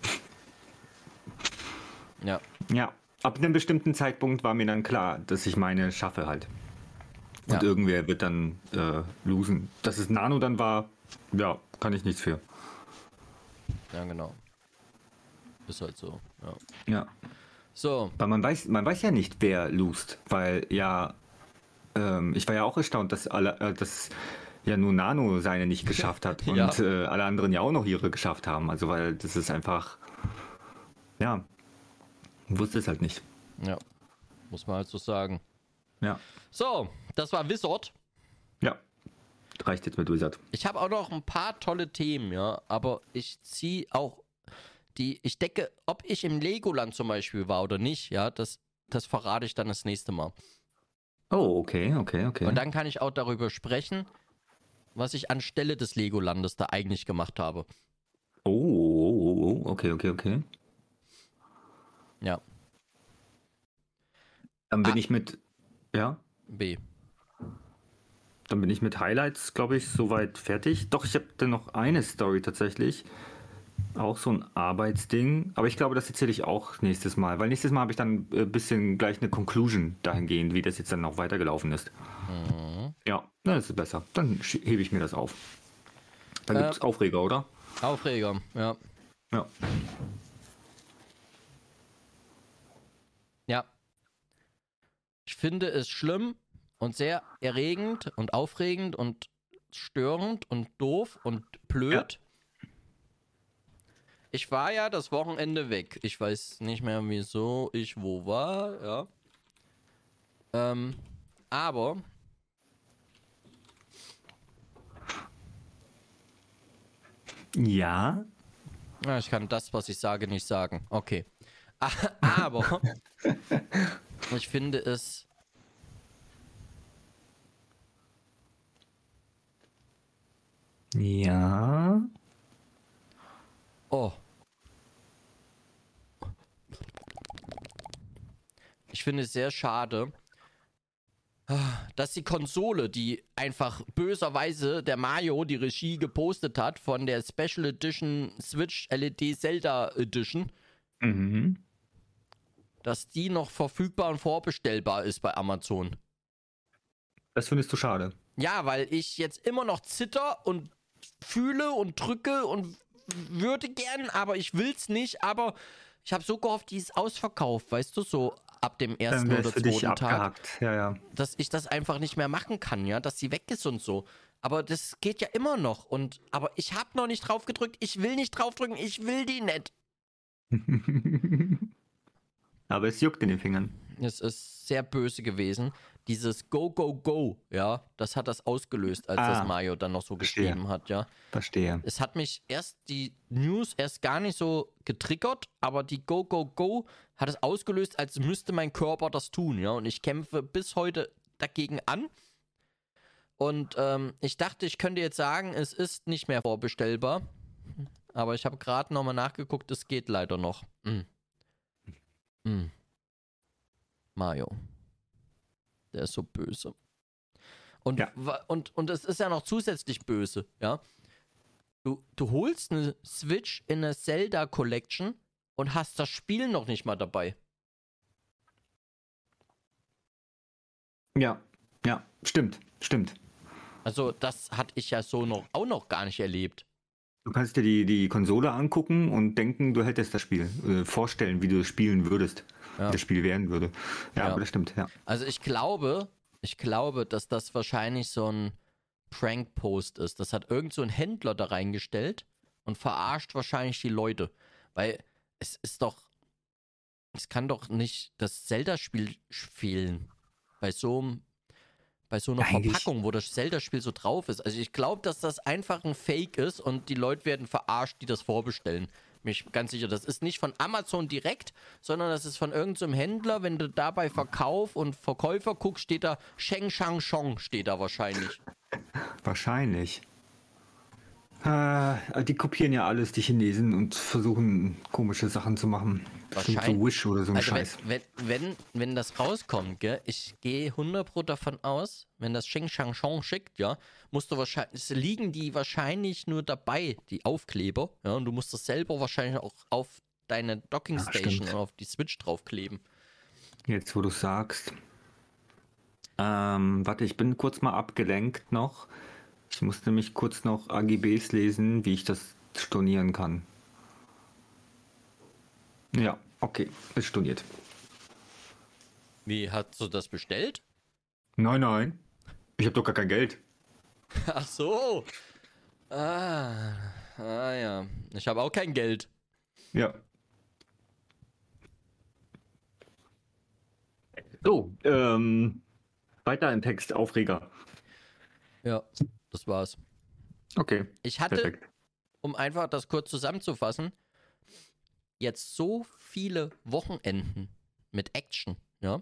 B: Ja.
A: Ja, ab einem bestimmten Zeitpunkt war mir dann klar, dass ich meine schaffe halt. Und
B: Ja.
A: irgendwer wird dann äh, losen. Dass es Nano dann war, ja, kann ich nichts für.
B: Ja, genau. Ist halt so, ja.
A: Ja.
B: So,
A: Weil man weiß, man weiß ja nicht, wer lost, weil ja, ähm, ich war ja auch erstaunt, dass alle, äh, dass ja nur Nano seine nicht geschafft hat und
B: Ja.
A: äh, alle anderen ja auch noch ihre geschafft haben. Also weil das ist einfach, ja, ich wusste es halt nicht.
B: ja. Muss man halt so sagen.
A: Ja,
B: So, das war Wizard.
A: ja, reicht jetzt mit Wizard.
B: Ich habe auch noch ein paar tolle Themen, ja, aber ich ziehe auch die, ich decke, ob ich im Legoland zum Beispiel war oder nicht, ja, das, das verrate ich dann das nächste Mal.
A: Oh, okay, okay, okay.
B: Und dann kann ich auch darüber sprechen, was ich anstelle des Legolandes da eigentlich gemacht habe.
A: oh, oh, oh, oh, okay, okay, okay.
B: Ja,
A: Dann bin
B: Ah.
A: ich mit, ja,
B: B.
A: dann bin ich mit Highlights, glaube ich, soweit fertig. Doch, ich habe dann noch eine Story tatsächlich. Auch so ein Arbeitsding. Aber ich glaube, das erzähle ich auch nächstes Mal. Weil nächstes Mal habe ich dann ein bisschen gleich eine Conclusion dahingehend, wie das jetzt dann noch weitergelaufen ist.
B: Mhm.
A: Ja, na, das ist besser. Dann schi- hebe ich mir das auf. Dann gibt es
B: Äh.
A: Aufreger, oder?
B: Aufreger, ja.
A: Ja.
B: Ja. Ich finde es schlimm und sehr erregend und aufregend und störend und doof und blöd. Ich war ja das Wochenende weg. Ich weiß nicht mehr, wieso ich wo war, ja. Ähm, aber
A: Ja.
B: ja, ich kann das, was ich sage, nicht sagen. Okay. A- Aber ich finde es
A: Ja.
B: Oh. Ich finde es sehr schade, dass die Konsole, die einfach böserweise der Mario die Regie gepostet hat von der Special Edition Switch L E D Zelda Edition,
A: Mhm.
B: dass die noch verfügbar und vorbestellbar ist bei Amazon.
A: Das findest du schade.
B: Ja, weil ich jetzt immer noch zitter und fühle und drücke und würde gern, aber ich will's nicht, aber ich habe so gehofft, die ist ausverkauft, weißt du, so ab dem
A: Dann
B: ersten
A: wäre
B: oder
A: es für dich
B: zweiten Tag,
A: abgehakt. Ja, ja.
B: dass ich das einfach nicht mehr machen kann, ja, dass sie weg ist und so. Aber das geht ja immer noch und, aber ich habe noch nicht drauf gedrückt, ich will nicht draufdrücken, ich will die nicht.
A: Aber es juckt in den Fingern.
B: Es ist sehr böse gewesen. Dieses Go, Go, Go, ja, das hat das ausgelöst, als
A: Ah,
B: das Mario dann noch so
A: verstehe.
B: geschrieben hat, ja.
A: Verstehe.
B: Es hat mich erst die News erst gar nicht so getriggert, aber die Go, Go, Go hat es ausgelöst, als müsste mein Körper das tun, ja. Und ich kämpfe bis heute dagegen an. Und ähm, ich dachte, ich könnte jetzt sagen, es ist nicht mehr vorbestellbar. Aber ich habe gerade nochmal nachgeguckt, es geht leider noch. Mm. Mm. Mario. Der ist so böse. Und,
A: Ja.
B: wa- und, und es ist ja noch zusätzlich böse, ja. Du, du holst eine Switch in eine Zelda Collection und hast das Spiel noch nicht mal dabei.
A: Ja, ja, stimmt, stimmt.
B: Also das hatte ich ja so noch auch noch gar nicht erlebt.
A: Du kannst dir die, die Konsole angucken und denken, du hättest das Spiel. Äh, vorstellen, wie du es spielen würdest.
B: Ja.
A: Wie das Spiel werden würde. Ja,
B: Ja.
A: aber das stimmt, ja.
B: Also ich glaube, ich glaube, dass das wahrscheinlich so ein Prank-Post ist. Das hat irgend so ein Händler da reingestellt und verarscht wahrscheinlich die Leute. Weil es ist doch, es kann doch nicht das Zelda-Spiel fehlen. Bei so einem, bei so einer
A: Eigentlich-
B: Verpackung, wo das Zelda-Spiel so drauf ist. Also ich glaube, dass das einfach ein Fake ist und die Leute werden verarscht, die das vorbestellen. mich ganz sicher. Das ist nicht von Amazon direkt, sondern das ist von irgendeinem Händler. Wenn du da bei Verkauf und Verkäufer guckst, steht da Sheng Shang Chong, steht da wahrscheinlich.
A: Wahrscheinlich. Äh, die kopieren ja alles, die Chinesen, und versuchen komische Sachen zu machen. Bestimmt
B: Wahrscheinlich.
A: so Wish oder so ein
B: Also wenn,
A: Scheiß.
B: wenn, wenn, wenn das rauskommt, gell, ich gehe hundert Pro davon aus, wenn das Sheng Shang Chong schickt, ja, musst du wahrscheinlich, es liegen die wahrscheinlich nur dabei, die Aufkleber, ja, und du musst das selber wahrscheinlich auch auf deine Docking
A: Ja,
B: Station
A: stimmt.
B: und auf die Switch draufkleben.
A: Jetzt, wo du sagst. Ähm, warte, ich bin kurz mal abgelenkt noch. Ich muss nämlich kurz noch A G Bs lesen, wie ich das stornieren kann. Ja, okay, ist storniert.
B: Wie, hast du das bestellt?
A: Nein, nein. Ich habe doch gar kein Geld.
B: Ach so. Ah, ah ja. Ich habe auch kein Geld.
A: Ja. So, ähm, weiter im Text, Aufreger.
B: Ja, das war's.
A: Okay,
B: Ich hatte,
A: perfekt.
B: um einfach das kurz zusammenzufassen, jetzt so viele Wochenenden mit Action, ja,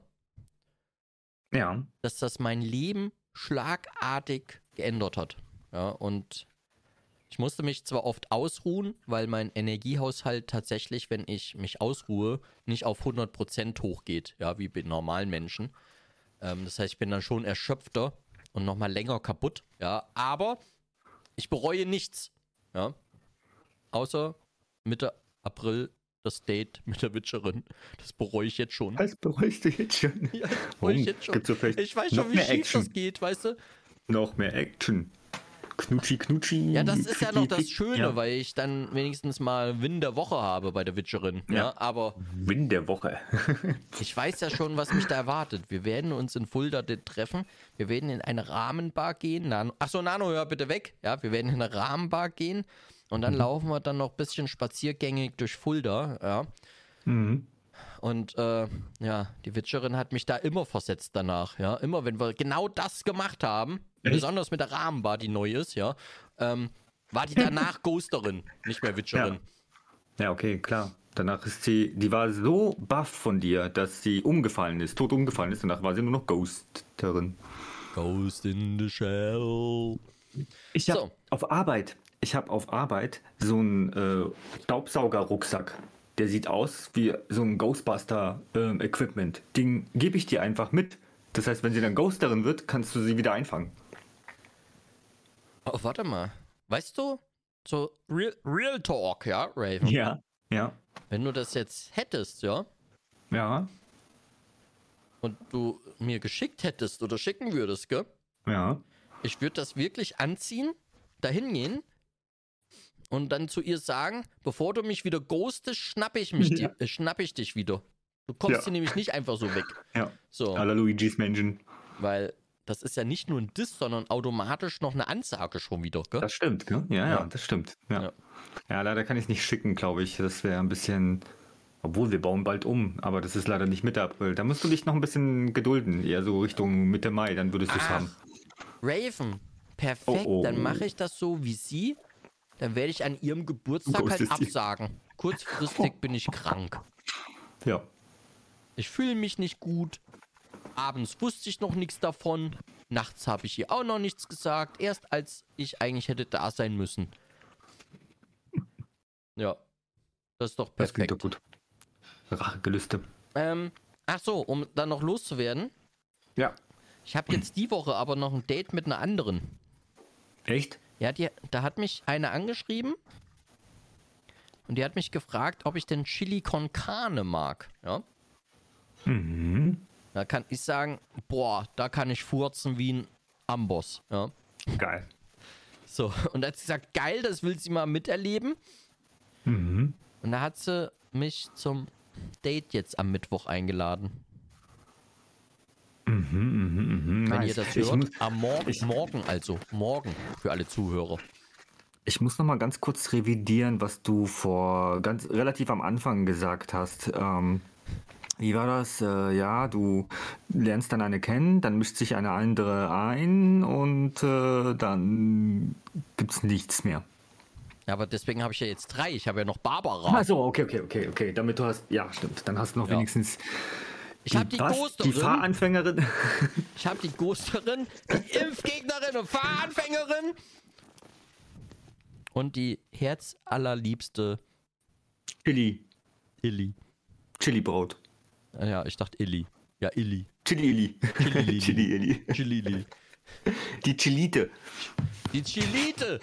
A: Ja,
B: dass das mein Leben schlagartig geändert hat. Ja, und ich musste mich zwar oft ausruhen, weil mein Energiehaushalt tatsächlich, wenn ich mich ausruhe, nicht auf hundert Prozent hochgeht, ja, wie bei normalen Menschen. Ähm, das heißt, ich bin dann schon erschöpfter und nochmal länger kaputt, ja, aber ich bereue nichts, ja, außer Mitte April das Date mit der Witcherin. Das bereue ich jetzt schon.
A: das bereust du jetzt schon.
B: Ja, das bereue ich jetzt schon.
A: Gibt's so vielleicht
B: Ich weiß
A: noch
B: schon, wie
A: mehr
B: schief
A: Action?
B: das geht, weißt du?
A: Noch mehr Action. Knutschi, knutschi.
B: Ja, das ist ja noch das
A: klicki,
B: Schöne,
A: ja.
B: weil ich dann wenigstens mal Win der Woche habe bei der Witcherin. Ja,
A: Ja.
B: aber
A: Win der Woche.
B: ich weiß ja schon, was mich da erwartet. Wir werden uns in Fulda treffen. Wir werden in eine Rahmenbar gehen. Nano, achso, Nano, hör bitte weg. Ja, wir werden in eine Rahmenbar gehen und dann laufen wir dann noch ein bisschen spaziergängig durch Fulda. Ja.
A: Mhm.
B: Und äh, ja, die Witcherin hat mich da immer versetzt danach, ja. Immer, wenn wir genau das gemacht haben,
A: Echt?
B: besonders mit der Rahmenbar, die neu ist, ja, ähm, war die danach Ghosterin, nicht mehr Witcherin.
A: Ja, okay, klar. Danach ist sie, die war so baff von dir, dass sie umgefallen ist, tot umgefallen ist. Danach war sie nur noch Ghosterin.
B: Ghost in the Shell.
A: Ich habe
B: So.
A: auf Arbeit, ich habe auf Arbeit so einen äh, Staubsauger-Rucksack. Der sieht aus wie so ein Ghostbuster-Equipment. Den gebe ich dir einfach mit. Das heißt, wenn sie dann Ghosterin wird, kannst du sie wieder einfangen.
B: Oh, warte mal. Weißt du, so Real, Real Talk, ja, Raven?
A: Ja. Ja.
B: Wenn du das jetzt hättest, ja,
A: Ja.
B: und du mir geschickt hättest oder schicken würdest, gell?
A: Ja.
B: Ich würde das wirklich anziehen, dahin gehen und dann zu ihr sagen, bevor du mich wieder ghostest, schnapp ich, mich
A: Ja.
B: di- äh, schnapp ich dich wieder. Du kommst
A: Ja.
B: hier nämlich nicht einfach so weg.
A: Ja.
B: So,
A: Aller Luigi's Mansion.
B: weil das ist ja nicht nur ein Diss, sondern automatisch noch eine Ansage schon wieder, gell?
A: Das stimmt, ne? Ja, ja,
B: Ja.
A: das stimmt. Ja,
B: Ja.
A: ja. leider kann ich es nicht schicken, glaube ich. Das wäre ein bisschen. Obwohl, wir bauen bald um, aber das ist leider nicht Mitte April. Da musst du dich noch ein bisschen gedulden, eher so Richtung Mitte Mai, dann würdest du es
B: Ach,
A: haben.
B: Raven, perfekt,
A: Oh, oh.
B: dann mache ich das so wie sie. Dann werde ich an ihrem Geburtstag halt
A: Ghostest sie.
B: absagen. Kurzfristig bin ich krank.
A: Ja.
B: Ich fühle mich nicht gut. Abends wusste ich noch nichts davon. Nachts habe ich ihr auch noch nichts gesagt. Erst als ich eigentlich hätte da sein müssen. Ja. Das ist doch
A: Das klingt
B: perfekt.
A: doch gut. Rachegelüste.
B: Ähm, ach so, um dann noch loszuwerden.
A: Ja.
B: Ich habe jetzt die Woche aber noch ein Date mit einer anderen.
A: Echt?
B: Ja, die, da hat mich eine angeschrieben. Und die hat mich gefragt, ob ich denn Chili con Carne mag. Ja.
A: Mhm.
B: Da kann ich sagen, boah, da kann ich furzen wie ein Amboss. Ja.
A: Geil.
B: So, und da hat sie gesagt, geil, das will sie mal miterleben.
A: Mhm.
B: Und da hat sie mich zum Date jetzt am Mittwoch eingeladen.
A: Mhm, mhm, mhm.
B: Wenn
A: Nice.
B: ihr das
A: ich
B: hört,
A: muss,
B: am Mor
A: ich-
B: Morgen also, morgen für alle Zuhörer.
A: ich muss noch mal ganz kurz revidieren, was du vor ganz relativ am Anfang gesagt hast. Ähm, wie war das? Äh, ja, du lernst dann eine kennen, dann mischt sich eine andere ein und äh, dann gibt's nichts mehr.
B: Ja, aber deswegen habe ich ja jetzt drei. Ich habe ja noch Barbara.
A: Achso, okay, okay, okay, okay. Damit du hast. Ja, stimmt. Dann hast du noch
B: Ja.
A: wenigstens.
B: Ich habe die
A: was?
B: Ghosterin.
A: Die Fahranfängerin.
B: Ich habe die Ghosterin, die Impfgegnerin und Fahranfängerin. Und die herzallerliebste
A: Chili.
B: Illy.
A: Chili-Brot.
B: Ja, ich dachte Illy. Ja, Illy.
A: Chili-Illi.
B: Chili-Illy.
A: Chili-Illi.
B: Chili-Illy.
A: Die Chilite.
B: Die Chilite.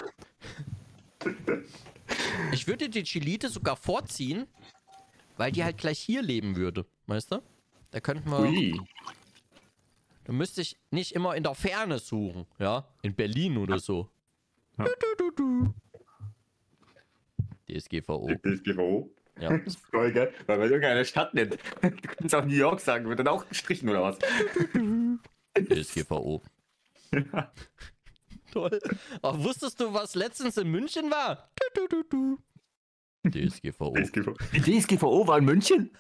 B: Ich würde die Chilite sogar vorziehen, weil die halt gleich hier leben würde. Weißt du? Da könnten wir...
A: Ui.
B: Da müsste ich nicht immer in der Ferne suchen. Ja? In Berlin oder so.
A: Ja.
B: Du, du, du, du. D S G V O.
A: D S G V O.
B: Ja.
A: Das ist voll geil, weil man irgendeine Stadt nennt. Du kannst auch New York sagen, wird dann auch gestrichen oder was?
B: D S G V O.
A: Ja.
B: Toll. Aber wusstest du, was letztens in München war? Du, du, du, du. D S G V O.
A: D S G V O. Die D S G V O war in München?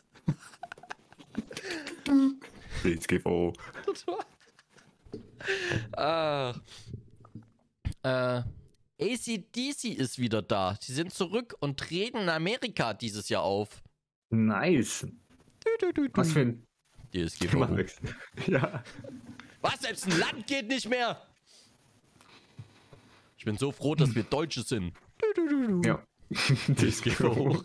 A: D S G V O.
B: Ah. Äh, A C D C ist wieder da. Sie sind zurück und treten in Amerika dieses Jahr auf.
A: Nice.
B: Du, du, du, du.
A: Was für ein
B: D S G V O.
A: Themawechsel. Ja.
B: Was? Selbst ein Land geht nicht mehr. Ich bin so froh, dass wir Deutsche sind. Du, du, du, du.
A: Ja. D S G V O.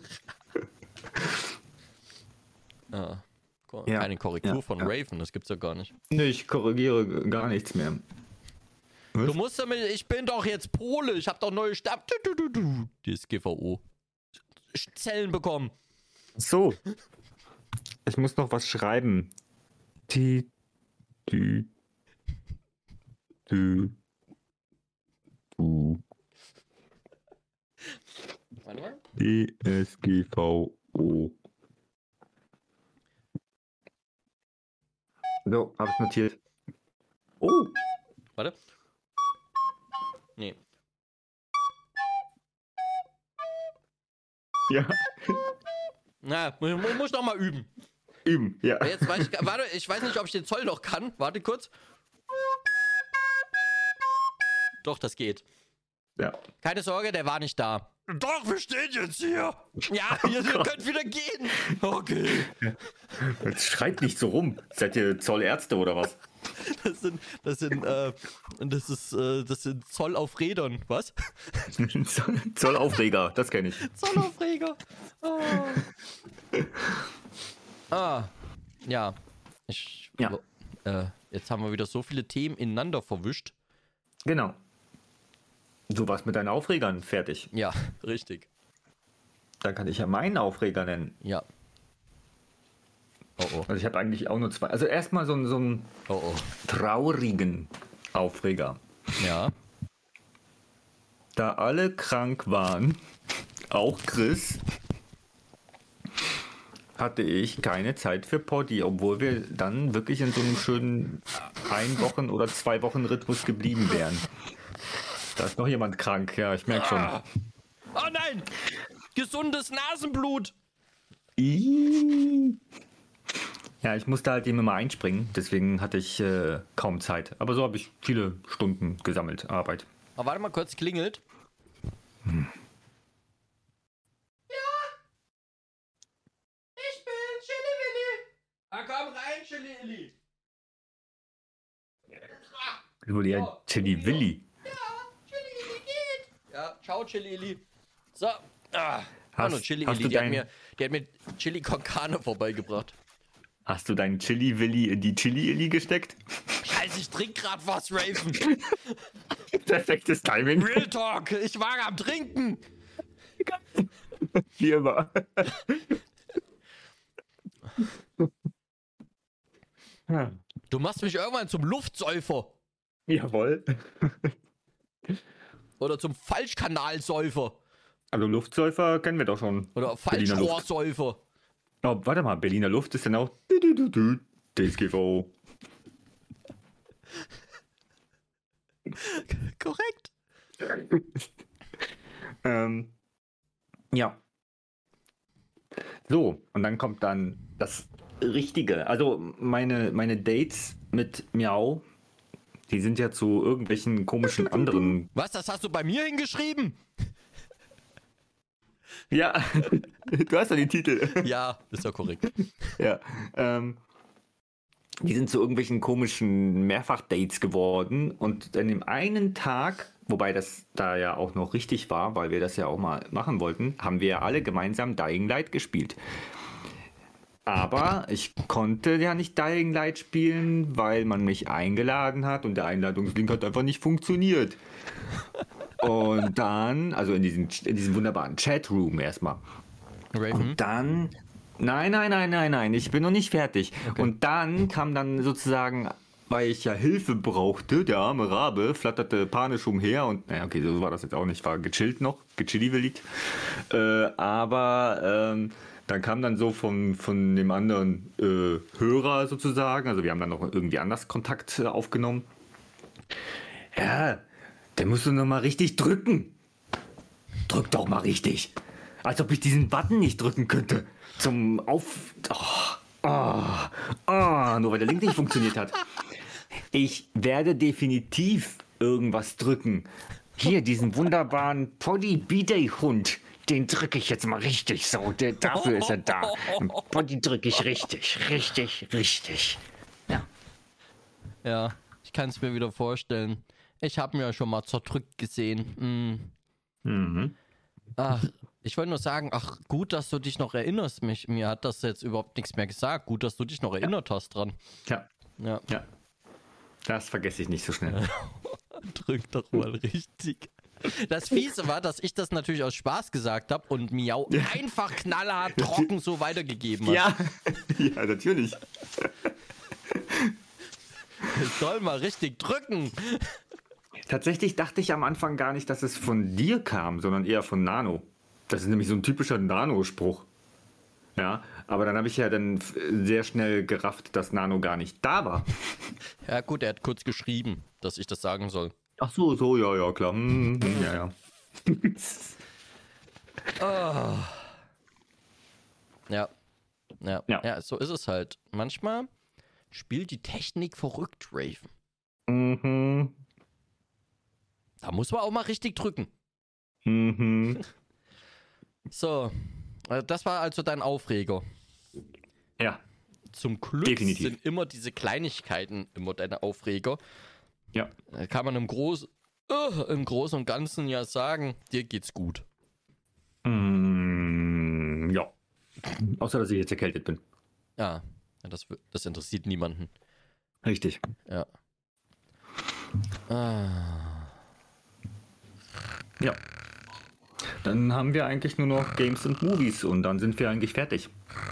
B: Ah, ko-
A: Ja,
B: keine Korrektur
A: ja,
B: von
A: ja.
B: Raven, das gibt's ja gar nicht.
A: Nee, ich korrigiere gar nichts mehr. Was?
B: Du musst damit, ich bin doch jetzt Pole, ich hab doch neue Stab. Du, du, du, du. D S G V O. Zellen bekommen.
A: So. Ich muss noch was schreiben. Die. Die. Du. Du.
B: Warte mal.
A: D S G V O. So, hab ich notiert. Oh.
B: Warte. Nee.
A: Ja.
B: Na, mu- mu- muss ich noch mal üben.
A: Üben, ja.
B: Aber Jetzt weiß ich, gar- warte, ich weiß nicht, ob ich den Zoll noch kann. Warte kurz. Doch, das geht.
A: Ja.
B: Keine Sorge, der war nicht da.
D: Doch, wir stehen jetzt hier.
B: Ja, ihr könnt wieder gehen. Okay.
A: Jetzt schreit nicht so rum. Seid ihr Zollärzte oder was?
B: Das sind, das sind, äh, das ist, äh, das sind Zoll auf Rädern. Was?
A: Zollaufreger, das kenne ich.
B: Zollaufreger. Ah. ah. Ja. Ich,
A: Ja.
B: Äh, jetzt haben wir wieder so viele Themen ineinander verwischt.
A: Genau. Du warst mit deinen Aufregern fertig.
B: Ja, richtig.
A: Dann kann ich ja meinen Aufreger nennen.
B: Ja. Oh oh.
A: Also ich habe eigentlich auch nur zwei. Also erstmal so, einen- so einen
B: Oh oh.
A: traurigen Aufreger.
B: Ja.
A: Da alle krank waren, auch Chris, hatte ich keine Zeit für Poddy, obwohl wir dann wirklich in so einem schönen ein Wochen- oder zwei Wochen Rhythmus geblieben wären. Da ist noch jemand krank, ja, ich merke schon.
B: Oh nein! Gesundes Nasenblut!
A: Ih. Ja, ich musste halt eben immer einspringen, deswegen hatte ich äh, kaum Zeit. Aber so habe ich viele Stunden gesammelt, Arbeit.
B: Aber warte mal kurz, klingelt.
A: Hm.
B: Ich bin Chili Willi. Ah, komm rein, Chili Willi.
A: Du ja
B: Oh,
A: Chili Willi.
B: Ja, Chili Willi geht. Ja, ciao, Chili Willi. So. Ah,
A: Hast-
B: hallo, Chili
A: hast
B: Willi.
A: du
B: Die hat,
A: dein-
B: mir, die hat mir Chili con Carne vorbeigebracht.
A: Hast du deinen Chili Willi in die Chili Illi gesteckt?
B: Scheiße, ich trink grad was, Raven.
A: Perfektes Timing.
B: Real Talk, ich war am Trinken.
A: Wie immer. Ja.
B: Du machst mich irgendwann zum Luftsäufer.
A: Jawohl.
B: Oder zum Falschkanalsäufer.
A: Also Luftsäufer kennen wir doch schon.
B: Oder
A: Berliner Luft.
B: Falschrohrsäufer.
A: Oh, warte mal, Berliner Luft ist dann auch du, du, du, du, D S G V O.
B: Korrekt.
A: ähm, ja. So, und dann kommt dann das Richtige. Also meine, meine Dates mit Miau, die sind ja zu irgendwelchen komischen anderen.
B: Was, das hast du bei mir hingeschrieben?
A: Ja, du hast ja den Titel.
B: Ja, ist ja korrekt.
A: Ja, ähm, die sind zu irgendwelchen komischen Mehrfach-Dates geworden und an dem einen Tag, wobei das da ja auch noch richtig war, weil wir das ja auch mal machen wollten, haben wir alle gemeinsam Dying Light gespielt. Aber ich konnte ja nicht Dying Light spielen, weil man mich eingeladen hat und der Einladungslink hat einfach nicht funktioniert. Und dann, also in diesem, in diesem wunderbaren Chatroom erstmal.
B: Raven?
A: Und dann, nein, nein, nein, nein, nein, ich bin noch nicht fertig.
B: Okay.
A: Und dann kam dann sozusagen, weil ich ja Hilfe brauchte, der arme Rabe flatterte panisch umher und, naja, okay, so war das jetzt auch nicht, war gechillt noch, gechilli-willigt. Äh, aber ähm, dann kam dann so von, von dem anderen äh, Hörer sozusagen, also wir haben dann noch irgendwie anders Kontakt äh, aufgenommen. Ja, der musst du noch mal richtig drücken. Drück doch mal richtig. Als ob ich diesen Button nicht drücken könnte. Zum Auf... Oh, oh, oh, nur weil der Link nicht funktioniert hat. Ich werde definitiv irgendwas drücken. Hier, diesen wunderbaren Poddy B-Day-Hund. Den drücke ich jetzt mal richtig so. Der, dafür ist er da. Den Poddy drücke ich richtig, richtig, richtig. Ja.
B: Ja, ich kann es mir wieder vorstellen. Ich habe mir ja schon mal zerdrückt gesehen. Mm.
A: Mhm.
B: Ach, ich wollte nur sagen, ach, gut, dass du dich noch erinnerst. Mich, mir hat das jetzt überhaupt nichts mehr gesagt. Gut, dass du dich noch erinnert hast dran.
A: Ja,
B: Ja.
A: ja. Das vergesse ich nicht so schnell.
B: Drück doch mal richtig. Das Fiese war, dass ich das natürlich aus Spaß gesagt habe und Miau einfach knallhart trocken so weitergegeben hat.
A: Ja, ja, natürlich.
B: Ich soll mal richtig drücken.
A: Tatsächlich dachte ich am Anfang gar nicht, dass es von dir kam, sondern eher von Nano. Das ist nämlich so ein typischer Nano-Spruch. Ja, aber dann habe ich ja dann f- sehr schnell gerafft, dass Nano gar nicht da war.
B: Ja gut, er hat kurz geschrieben, dass ich das sagen soll.
A: Ach so, so, ja, ja, klar. Hm, hm, ja, ja.
B: Ja. Ja.
A: Ja.
B: Ja, so ist es halt. Manchmal spielt die Technik verrückt, Raven.
A: Mhm.
B: Da muss man auch mal richtig drücken.
A: Mhm.
B: So, äh, das war also dein Aufreger.
A: Ja,
B: Zum Glück
A: Definitiv.
B: sind immer diese Kleinigkeiten immer deine Aufreger.
A: ja.
B: Da kann man im, Groß, äh, im Großen und Ganzen ja sagen, dir geht's gut.
A: Mm, ja. Außer, dass ich jetzt erkältet bin.
B: Ja, ja, das, w- das interessiert niemanden.
A: Richtig.
B: Ja. Ah.
A: Ja. Dann haben wir eigentlich nur noch Games und Movies und dann sind wir eigentlich fertig.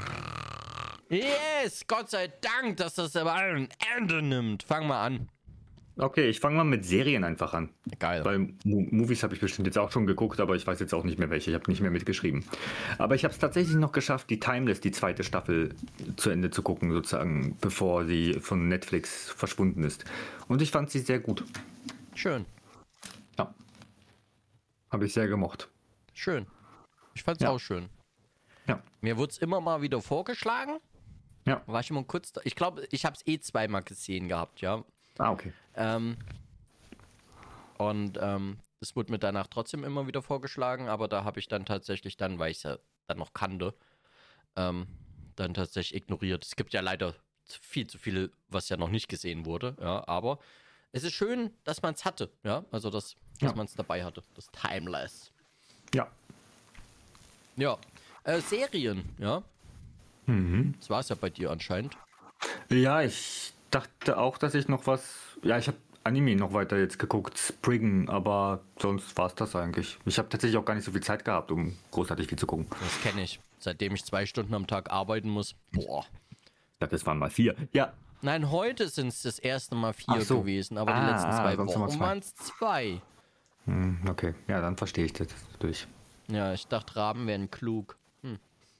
B: Yes, Gott sei Dank, dass das aber ein Ende nimmt. Fang mal an.
A: Okay, ich fange mal mit Serien einfach an.
B: Geil.
A: Weil Mo Movies habe ich bestimmt jetzt auch schon geguckt, aber ich weiß jetzt auch nicht mehr welche. Ich habe nicht mehr mitgeschrieben. Aber ich habe es tatsächlich noch geschafft, die Timeless, die zweite Staffel, zu Ende zu gucken, sozusagen, bevor sie von Netflix verschwunden ist. Und ich fand sie sehr gut.
B: Schön,
A: Ja. Habe ich sehr gemocht.
B: schön. Ich fand's
A: Ja.
B: auch schön.
A: Ja.
B: Mir wurde es immer mal wieder vorgeschlagen.
A: Ja.
B: War ich immer kurz da. Ich glaube, ich habe es eh zweimal gesehen gehabt, ja.
A: Ah, okay.
B: Ähm, und ähm, es wurde mir danach trotzdem immer wieder vorgeschlagen, aber da habe ich dann tatsächlich dann, weil ich es ja dann noch kannte, ähm, dann tatsächlich ignoriert. Es gibt ja leider viel zu viel, was ja noch nicht gesehen wurde, ja, aber es ist schön, dass man es hatte, ja, also dass, dass
A: Ja.
B: man es dabei hatte, das Timeless.
A: Ja.
B: Ja, äh, Serien, ja,
A: Mhm.
B: das war es ja bei dir anscheinend.
A: Ja, ich dachte auch, dass ich noch was. Ja, ich habe Anime noch weiter jetzt geguckt, Spriggan, aber sonst war es das eigentlich. Ich habe tatsächlich auch gar nicht so viel Zeit gehabt, um großartig viel zu gucken.
B: Das kenne ich, seitdem ich zwei Stunden am Tag arbeiten muss. Boah.
A: Ich dachte, es waren mal vier. Ja.
B: Nein, heute sind es das erste Mal vier
A: Ach so.
B: gewesen, aber die
A: Ah,
B: letzten
A: ah,
B: zwei
A: sonst immer
B: Wochen
A: zwei.
B: waren es zwei.
A: Hm, okay. Ja, dann verstehe ich das natürlich.
B: Ja, ich dachte, Raben wären klug. Hm.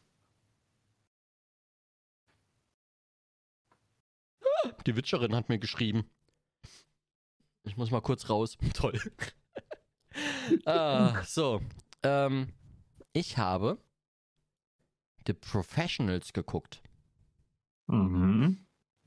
B: Die Witcherin hat mir geschrieben. Ich muss mal kurz raus. Toll. ah, so. Ähm, ich habe The Professionals geguckt.
A: Mhm.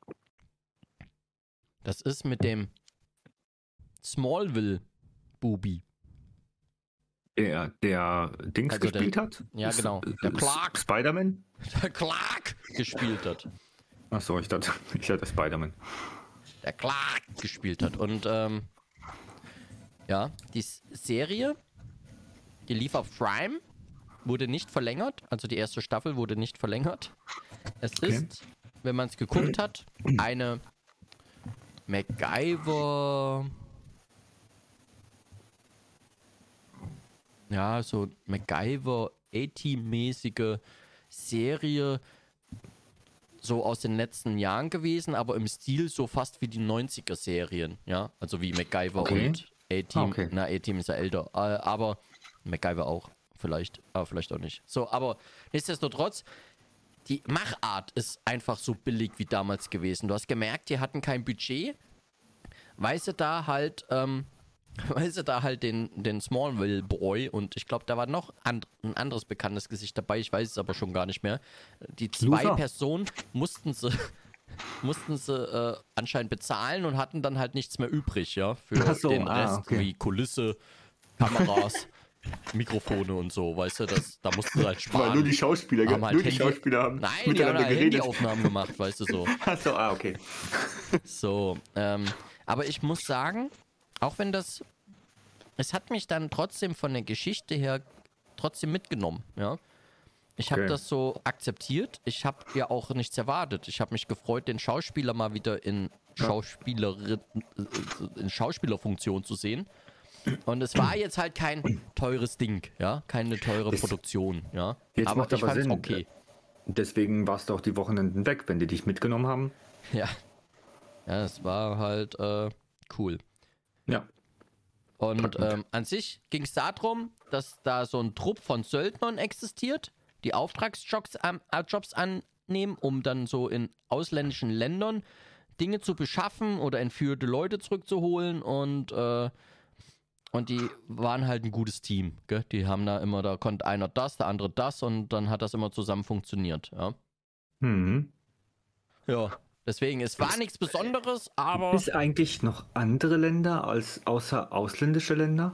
B: Das ist mit dem Smallville-Bubi.
A: Der, der Dings
B: Also der-
A: gespielt hat?
B: ja,
A: S-
B: genau. Der
A: S-
B: Clark.
A: Spider-Man?
B: Der Clark gespielt hat.
A: Achso, ich dachte, ich hatte Spider-Man.
B: Der Clark gespielt hat. Und ähm, ja, die S- Serie, die lief auf Prime, wurde nicht verlängert. Also die erste Staffel wurde nicht verlängert. Es
A: Okay.
B: ist, wenn man es geguckt hat, eine MacGyver... Ja, so MacGyver A-Team-mäßige Serie, so aus den letzten Jahren gewesen, aber im Stil so fast wie die neunziger-Serien, ja, also wie MacGyver
A: Okay.
B: und A-Team.
A: Ah, okay.
B: Na, A-Team ist ja älter, äh, aber MacGyver auch, vielleicht, aber vielleicht auch nicht. So, aber nichtsdestotrotz, die Machart ist einfach so billig wie damals gewesen. Du hast gemerkt, die hatten kein Budget, weil sie da halt, ähm, weil sie da halt den, den Smallville Boy und ich glaube, da war noch and, ein anderes bekanntes Gesicht dabei, ich weiß es aber schon gar nicht mehr. Die zwei
A: Luther.
B: Personen mussten sie, mussten sie äh, anscheinend bezahlen und hatten dann halt nichts mehr übrig, ja, für
A: Ach so,
B: den
A: ah,
B: Rest,
A: okay.
B: wie Kulisse, Kameras, Mikrofone und so, weißt du, das, da mussten sie halt sparen.
A: Schauspieler,
B: Haben halt Handy-
A: haben
B: Nein, die haben halt Handyaufnahmen gemacht, weißt du so.
A: Achso, ah, okay.
B: So, ähm, aber ich muss sagen, auch wenn das, es hat mich dann trotzdem von der Geschichte her trotzdem mitgenommen, ja. Ich habe
A: Okay.
B: das so akzeptiert. Ich habe ja auch nichts erwartet. Ich habe mich gefreut, den Schauspieler mal wieder in Schauspielerin, äh, in Schauspielerfunktion zu sehen. Und es war jetzt halt kein teures Ding, ja, keine teure
A: Das-
B: Produktion, ja.
A: Jetzt
B: aber
A: macht
B: ich
A: aber
B: fand's
A: Sinn.
B: okay.
A: Deswegen warst du auch die Wochenenden weg, wenn die dich mitgenommen haben.
B: Ja. Ja, es war halt äh, cool.
A: Ja.
B: Und
A: Packend.
B: ähm, an sich ging es darum, dass da so ein Trupp von Söldnern existiert, die Auftragsjobs ähm, äh, Jobs annehmen, um dann so in ausländischen Ländern Dinge zu beschaffen oder entführte Leute zurückzuholen und äh, und die waren halt ein gutes Team, gell? Die haben da immer, da konnte einer das, der andere das und dann hat das immer zusammen funktioniert, ja.
A: Mhm.
B: Ja. Deswegen, es war nichts Besonderes, aber
A: Gibt es eigentlich noch andere Länder als außer ausländische Länder?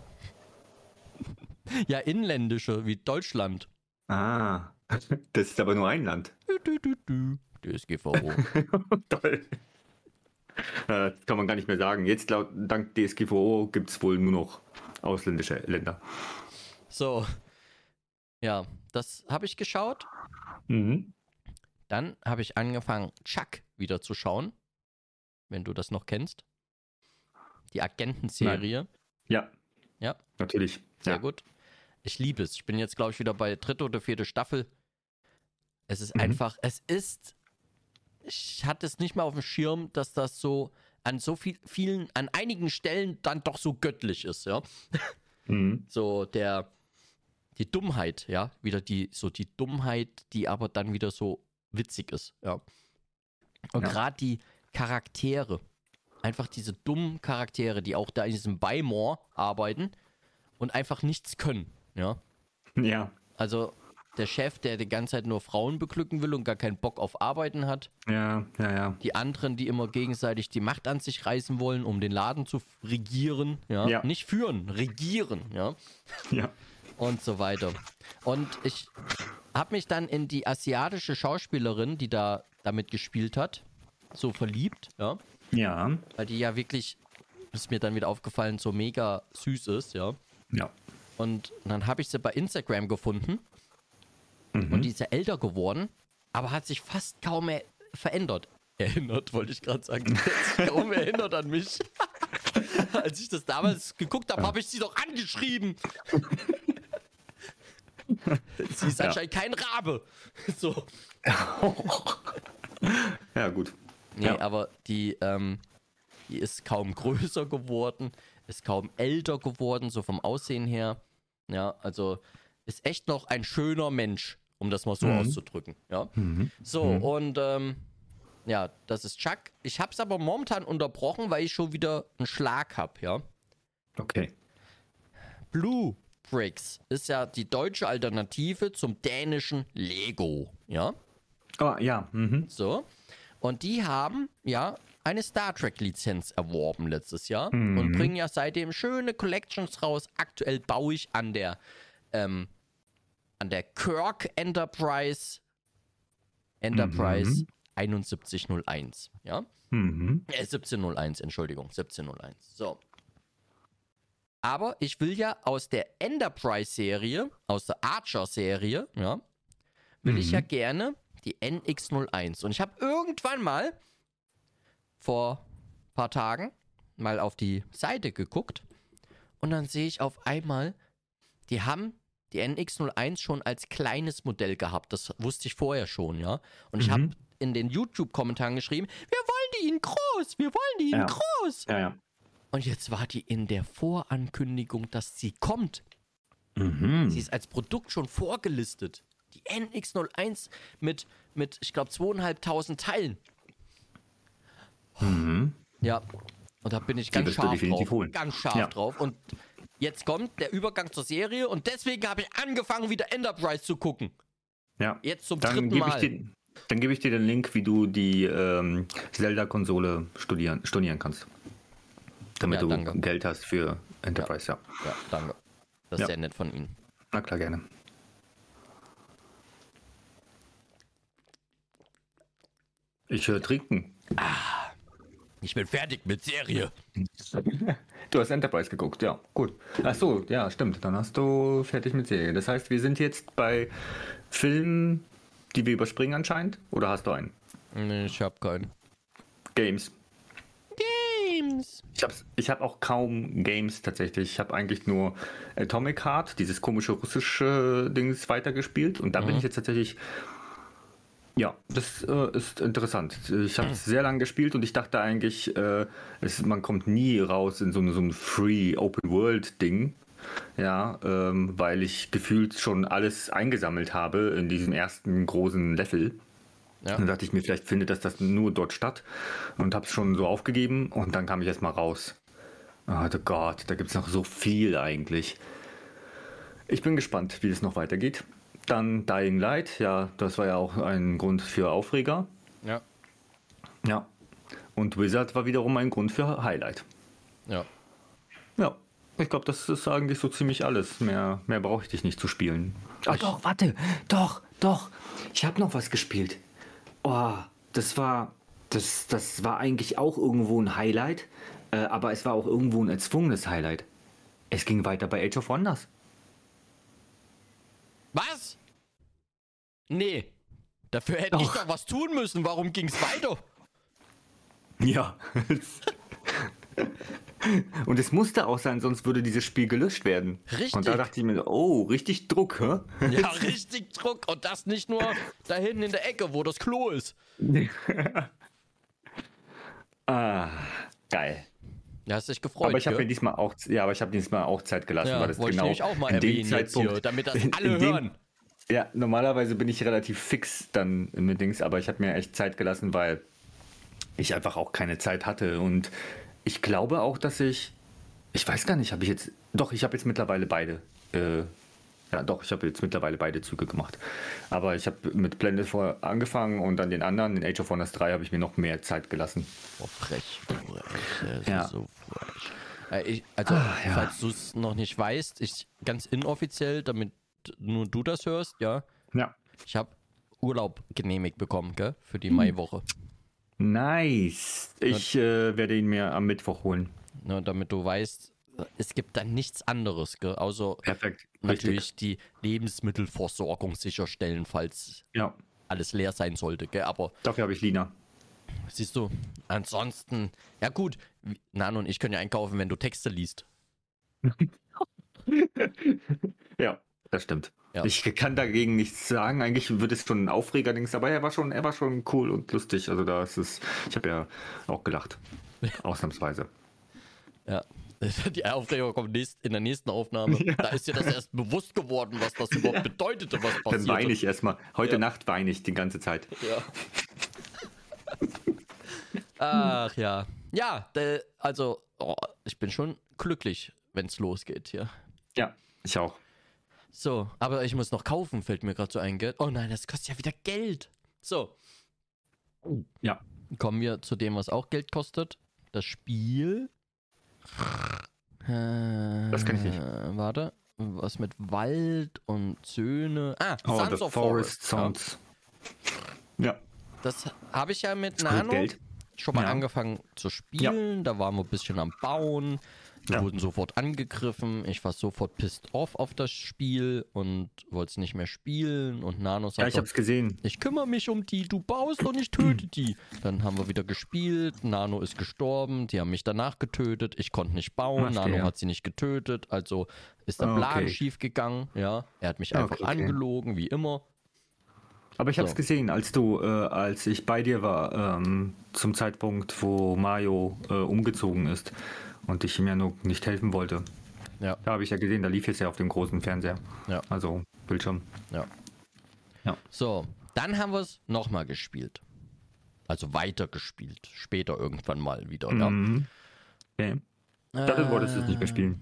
B: ja, inländische, wie Deutschland.
A: Ah, das ist aber nur ein Land.
B: Du, du, du, du. D S G V O.
A: Toll. Äh, Das kann man gar nicht mehr sagen. Jetzt laut dank D S G V O gibt es wohl nur noch ausländische Länder.
B: So. Ja, das habe ich geschaut.
A: Mhm.
B: Dann habe ich angefangen, Chuck wieder zu schauen. Wenn du das noch kennst. Die Agentenserie.
A: Ja.
B: Ja.
A: Natürlich.
B: Sehr
A: Ja.
B: gut. Ich liebe es. Ich bin jetzt, glaube ich, wieder bei dritte oder vierte Staffel. Es ist
A: Mhm.
B: einfach, es ist, ich hatte es nicht mal auf dem Schirm, dass das so an so viel, vielen, an einigen Stellen dann doch so göttlich ist, ja.
A: Mhm.
B: So der, die Dummheit, ja, wieder die, so die Dummheit, die aber dann wieder so witzig ist, ja. Und
A: Ja.
B: gerade die Charaktere, einfach diese dummen Charaktere, die auch da in diesem Buymore arbeiten und einfach nichts können, ja.
A: Ja.
B: Also der Chef, der die ganze Zeit nur Frauen beglücken will und gar keinen Bock auf Arbeiten hat.
A: Ja, ja, ja.
B: Die anderen, die immer gegenseitig die Macht an sich reißen wollen, um den Laden zu regieren, ja.
A: Ja.
B: Nicht führen, regieren, ja.
A: Ja.
B: Und so weiter. Und ich habe mich dann in die asiatische Schauspielerin, die da damit gespielt hat, so verliebt, ja.
A: Ja.
B: Weil die ja wirklich, ist mir dann wieder aufgefallen, so mega süß ist, ja.
A: Ja.
B: Und dann habe ich sie bei Instagram gefunden.
A: Mhm.
B: Und die ist ja älter geworden, aber hat sich fast kaum mehr verändert. Erinnert, wollte ich gerade sagen. Hat sich kaum erinnert an mich. Als ich das damals geguckt habe, habe ich sie doch angeschrieben. Sie ist
A: Ja.
B: anscheinend kein Rabe. So.
A: Ja, gut.
B: Nee,
A: Ja.
B: aber die, ähm, die ist kaum größer geworden, ist kaum älter geworden, so vom Aussehen her. Ja, also ist echt noch ein schöner Mensch, um das mal so
A: Mhm.
B: auszudrücken. Ja.
A: Mhm.
B: So,
A: Mhm.
B: und ähm, ja, das ist Chuck. Ich hab's aber momentan unterbrochen, weil ich schon wieder einen Schlag hab, ja.
A: Okay.
B: Blue Bricks ist ja die deutsche Alternative zum dänischen Lego, ja.
A: Oh, ja. Mhm.
B: So. Und die haben, ja, eine Star Trek-Lizenz erworben letztes Jahr
A: Mhm.
B: und bringen ja seitdem schöne Collections raus. Aktuell baue ich an der, ähm, an der Kirk Enterprise Enterprise
A: Mhm.
B: einundsiebzig null eins. Ja?
A: Mhm.
B: Äh, siebzehn null eins, Entschuldigung, siebzehn null eins. So. Aber ich will ja aus der Enterprise-Serie, aus der Archer-Serie, ja, will ich ja
A: Mhm.
B: gerne die N X null eins. Und ich habe irgendwann mal vor ein paar Tagen mal auf die Seite geguckt und dann sehe ich auf einmal, die haben die N X null eins schon als kleines Modell gehabt. Das wusste ich vorher schon, ja. Und ich habe
A: Mhm.
B: in den YouTube-Kommentaren geschrieben, wir wollen die in groß, wir wollen die in
A: Ja.
B: groß.
A: Ja, ja.
B: Und jetzt war die in der Vorankündigung, dass sie kommt.
A: Mhm.
B: Sie ist als Produkt schon vorgelistet. Die N X null eins mit, mit ich glaube, zweitausendfünfhundert Teilen.
A: Mhm.
B: Ja, und da bin ich
A: Die
B: ganz
A: wirst du
B: scharf
A: definitiv
B: drauf.
A: holen.
B: Ganz scharf
A: Ja.
B: drauf. Und jetzt kommt der Übergang zur Serie und deswegen habe ich angefangen, wieder Enterprise zu gucken.
A: Ja.
B: Jetzt zum
A: Dann
B: dritten
A: gebe ich,
B: Mal.
A: dir- dann gebe ich dir den Link, wie du die ähm, Zelda-Konsole studieren, stornieren kannst. Damit
B: Ja,
A: du
B: danke.
A: Geld hast für Enterprise, ja.
B: Ja, danke. Das ist
A: Ja.
B: sehr nett von Ihnen.
A: Na klar, gerne. Ich höre trinken.
B: Ich bin fertig mit Serie.
A: Du hast Enterprise geguckt, ja, gut. Ach so, ja, stimmt. Dann hast du fertig mit Serie. Das heißt, wir sind jetzt bei Filmen, die wir überspringen anscheinend. Oder hast du einen?
B: Nee, ich hab keinen.
A: Games.
B: Games.
A: Ich habe ich hab auch kaum Games tatsächlich. Ich habe eigentlich nur Atomic Heart, dieses komische russische Dings, weitergespielt. Und da bin
B: Mhm.
A: ich jetzt tatsächlich. Ja, das äh, ist interessant. Ich habe es sehr lange gespielt und ich dachte eigentlich, äh, es, man kommt nie raus in so, eine- so ein Free Open World Ding. Ja, ähm, weil ich gefühlt schon alles eingesammelt habe in diesem ersten großen Level.
B: Ja.
A: Dann dachte ich mir, vielleicht findet das, das nur dort statt und habe es schon so aufgegeben und dann kam ich erst mal raus. Oh Gott, da gibt es noch so viel eigentlich. Ich bin gespannt, wie es noch weitergeht. Dann Dying Light, ja, das war ja auch ein Grund für Aufreger.
B: Ja.
A: Ja. Und Wizard war wiederum ein Grund für Highlight.
B: Ja.
A: Ja, ich glaube, das ist eigentlich so ziemlich alles. Mehr, mehr brauche ich dich nicht zu spielen. Ach doch, warte, doch, doch. Ich habe noch was gespielt. Oh, das war, das, das war eigentlich auch irgendwo ein Highlight, äh, aber es war auch irgendwo ein erzwungenes Highlight. Es ging weiter bei Age of Wonders.
B: Was? Nee. Dafür hätte ich
A: Doch.
B: doch was tun müssen. Warum ging's weiter?
A: Ja. Und es musste auch sein, sonst würde dieses Spiel gelöscht werden.
B: Richtig.
A: Und da dachte ich mir, oh, richtig Druck, hä?
B: Ja, richtig Druck. Und das nicht nur da hinten in der Ecke, wo das Klo ist.
A: Ah, geil.
B: Ja, hast dich gefreut,
A: Aber ich habe
B: gell?
A: mir diesmal auch, ja, aber ich habe diesmal auch Zeit gelassen,
B: Ja,
A: weil das
B: wollte
A: genau
B: ich nämlich auch mal
A: in dem
B: erwähnen jetzt
A: Zeitpunkt,
B: hier, damit das
A: in-
B: alle
A: in dem-
B: hören.
A: Ja, normalerweise bin ich relativ fix dann mit Dings, aber ich habe mir echt Zeit gelassen, weil ich einfach auch keine Zeit hatte und ich glaube auch, dass ich, ich weiß gar nicht, habe ich jetzt, doch, ich habe jetzt mittlerweile beide, äh, ja, doch, ich habe jetzt mittlerweile beide Züge gemacht. Aber ich habe mit Blended vor angefangen und dann den anderen, den Age of Wonders drei, habe ich mir noch mehr Zeit gelassen.
B: Oh, frech. frech. Das
A: Ja.
B: ist so frech. Äh, ich, also,
A: Ah, ja.
B: falls du es noch nicht weißt, ich ganz inoffiziell, damit nur du das hörst, ja,
A: Ja.
B: ich habe Urlaub genehmigt bekommen, gell, für
A: Hm.
B: die Maiwoche.
A: Nice. Ich äh, werde ihn mir am Mittwoch holen.
B: Ne, damit du weißt, es gibt da nichts anderes, gell, außer
A: Perfekt.
B: natürlich die Lebensmittelversorgung sicherstellen, falls
A: Ja,
B: alles leer sein sollte, gell, aber
A: dafür habe ich Lina.
B: siehst du, ansonsten, ja gut, wie- Nano und ich können ja einkaufen, wenn du Texte liest.
A: Ja, das stimmt.
B: Ja.
A: Ich kann dagegen nichts sagen. Eigentlich wird es schon ein Aufreger-Dings, aber er war schon, er war schon cool und lustig. Also da ist es, ich habe ja auch gelacht. Ausnahmsweise.
B: Ja. Die Aufregung kommt nächst, in der nächsten Aufnahme. Da ist dir das erst bewusst geworden, was das überhaupt bedeutete, was
A: Dann
B: passiert.
A: weine ich erstmal. Heute
B: Ja.
A: Nacht weine ich die ganze Zeit.
B: Ja. Ach ja. Ja, de, also, oh, ich bin schon glücklich, wenn es losgeht hier.
A: Ja, ich auch.
B: So, aber ich muss noch kaufen, fällt mir gerade so ein, gell? Oh nein, das kostet ja wieder Geld. So.
A: Ja.
B: kommen wir zu dem, was auch Geld kostet. Das Spiel. Äh,
A: Das kenn ich nicht.
B: Warte. Was mit Wald und Söhne. Ah,
A: Oh,
B: Sons
A: the
B: of
A: Forest
B: Forest. Ja.
A: Sounds. Ja,
B: Das habe ich ja mit
A: das kostet
B: Nano
A: Geld.
B: schon mal
A: Ja.
B: angefangen zu spielen. Da waren wir ein bisschen am Bauen. Wir
A: Ja.
B: wurden sofort angegriffen. Ich war sofort pissed off auf das Spiel und wollte es nicht mehr spielen. Und Nano
A: Ja,
B: sagt,
A: ich hab's gesehen.
B: ich kümmere mich um die, du baust und ich töte die. Dann haben wir wieder gespielt, Nano ist gestorben, die haben mich danach getötet, ich konnte nicht bauen,
A: Verstehe.
B: Nano hat sie nicht getötet, also ist der
A: Ah,
B: Plan
A: okay.
B: schief gegangen, ja. Er hat mich
A: Ah,
B: einfach
A: okay, okay.
B: angelogen, wie immer.
A: Aber ich hab's
B: So.
A: gesehen, als du, äh, als ich bei dir war, ähm, zum Zeitpunkt, wo Mario äh, umgezogen ist und ich ihm ja nur nicht helfen wollte.
B: Ja,
A: Da habe ich ja gesehen, da lief jetzt ja auf dem großen Fernseher.
B: ja,
A: Also Bildschirm.
B: ja.
A: Ja.
B: So, dann haben wir es nochmal gespielt. Also weitergespielt. Später irgendwann mal wieder, ja.
A: Mhm. Okay. Darin wolltest du es nicht mehr spielen.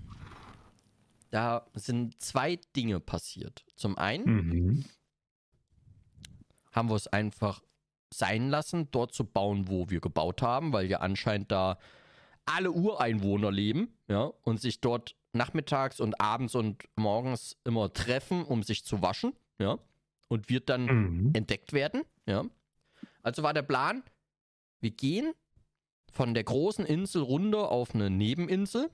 B: Da sind zwei Dinge passiert. Zum einen
A: Mhm.
B: haben wir es einfach sein lassen, dort zu bauen, wo wir gebaut haben, weil ja anscheinend da alle Ureinwohner leben, ja, und sich dort nachmittags und abends und morgens immer treffen, um sich zu waschen, ja, und wir dann
A: Mhm.
B: entdeckt werden, ja. Also war der Plan, wir gehen von der großen Insel runter auf eine Nebeninsel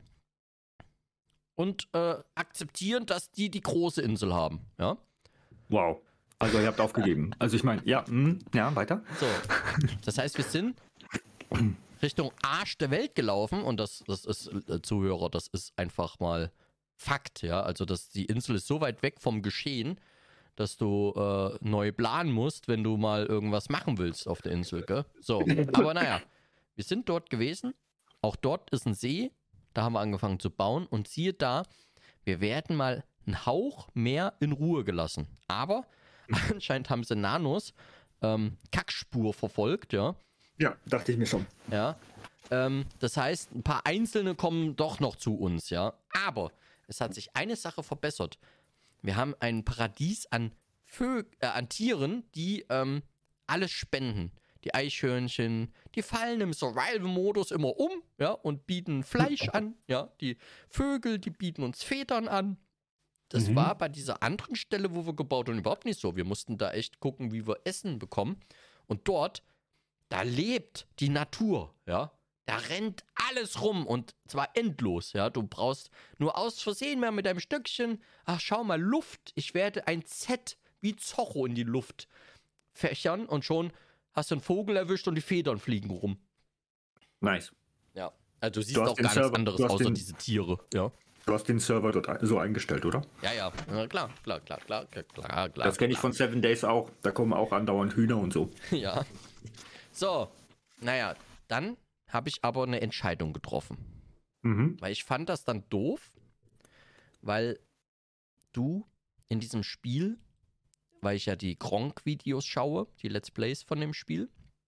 B: und äh, akzeptieren, dass die die große Insel haben, ja.
A: Wow. Also ihr habt aufgegeben. Also ich meine, ja, mh, ja, weiter.
B: So, das heißt, wir sind Richtung Arsch der Welt gelaufen und das, das ist, äh, Zuhörer, das ist einfach mal Fakt, ja. Also das, die Insel ist so weit weg vom Geschehen, dass du äh, neu planen musst, wenn du mal irgendwas machen willst auf der Insel, gell? So, aber naja, wir sind dort gewesen, auch dort ist ein See, da haben wir angefangen zu bauen und siehe da, wir werden mal einen Hauch mehr in Ruhe gelassen. Aber anscheinend haben sie Nanos ähm, Kackspur verfolgt, ja.
A: Ja, dachte ich mir schon.
B: Ja. Ähm, das heißt, ein paar Einzelne kommen doch noch zu uns, ja. Aber es hat sich eine Sache verbessert. Wir haben ein Paradies an, Vö äh, an Tieren, die ähm, alles spenden. Die Eichhörnchen, die fallen im Survival-Modus immer um, ja, und bieten Fleisch an, ja. Die Vögel, die bieten uns Federn an. Das
A: Mhm.
B: war bei dieser anderen Stelle, wo wir gebaut haben, überhaupt nicht so. Wir mussten da echt gucken, wie wir Essen bekommen. Und dort, da lebt die Natur, ja. Da rennt alles rum und zwar endlos, ja. Du brauchst nur aus Versehen mal mit deinem Stöckchen, ach schau mal, Luft. Ich werde ein Z wie Zorro in die Luft fächern und schon hast du einen Vogel erwischt und die Federn fliegen rum.
A: Nice.
B: Ja, also du siehst
A: Du hast
B: auch
A: den
B: gar nichts
A: Server-
B: anderes
A: du hast
B: außer
A: den-
B: diese Tiere, ja.
A: Du hast den Server dort ein- so eingestellt, oder?
B: Ja, ja, ja, klar, klar, klar, klar, klar, klar, klar.
A: Das kenne ich von Seven Days auch. Da kommen auch andauernd Hühner und so.
B: Ja. So, naja, dann habe ich aber eine Entscheidung getroffen.
A: Mhm.
B: Weil ich fand das dann doof, weil du in diesem Spiel, weil ich ja die Gronk-Videos schaue, die Let's Plays von dem Spiel,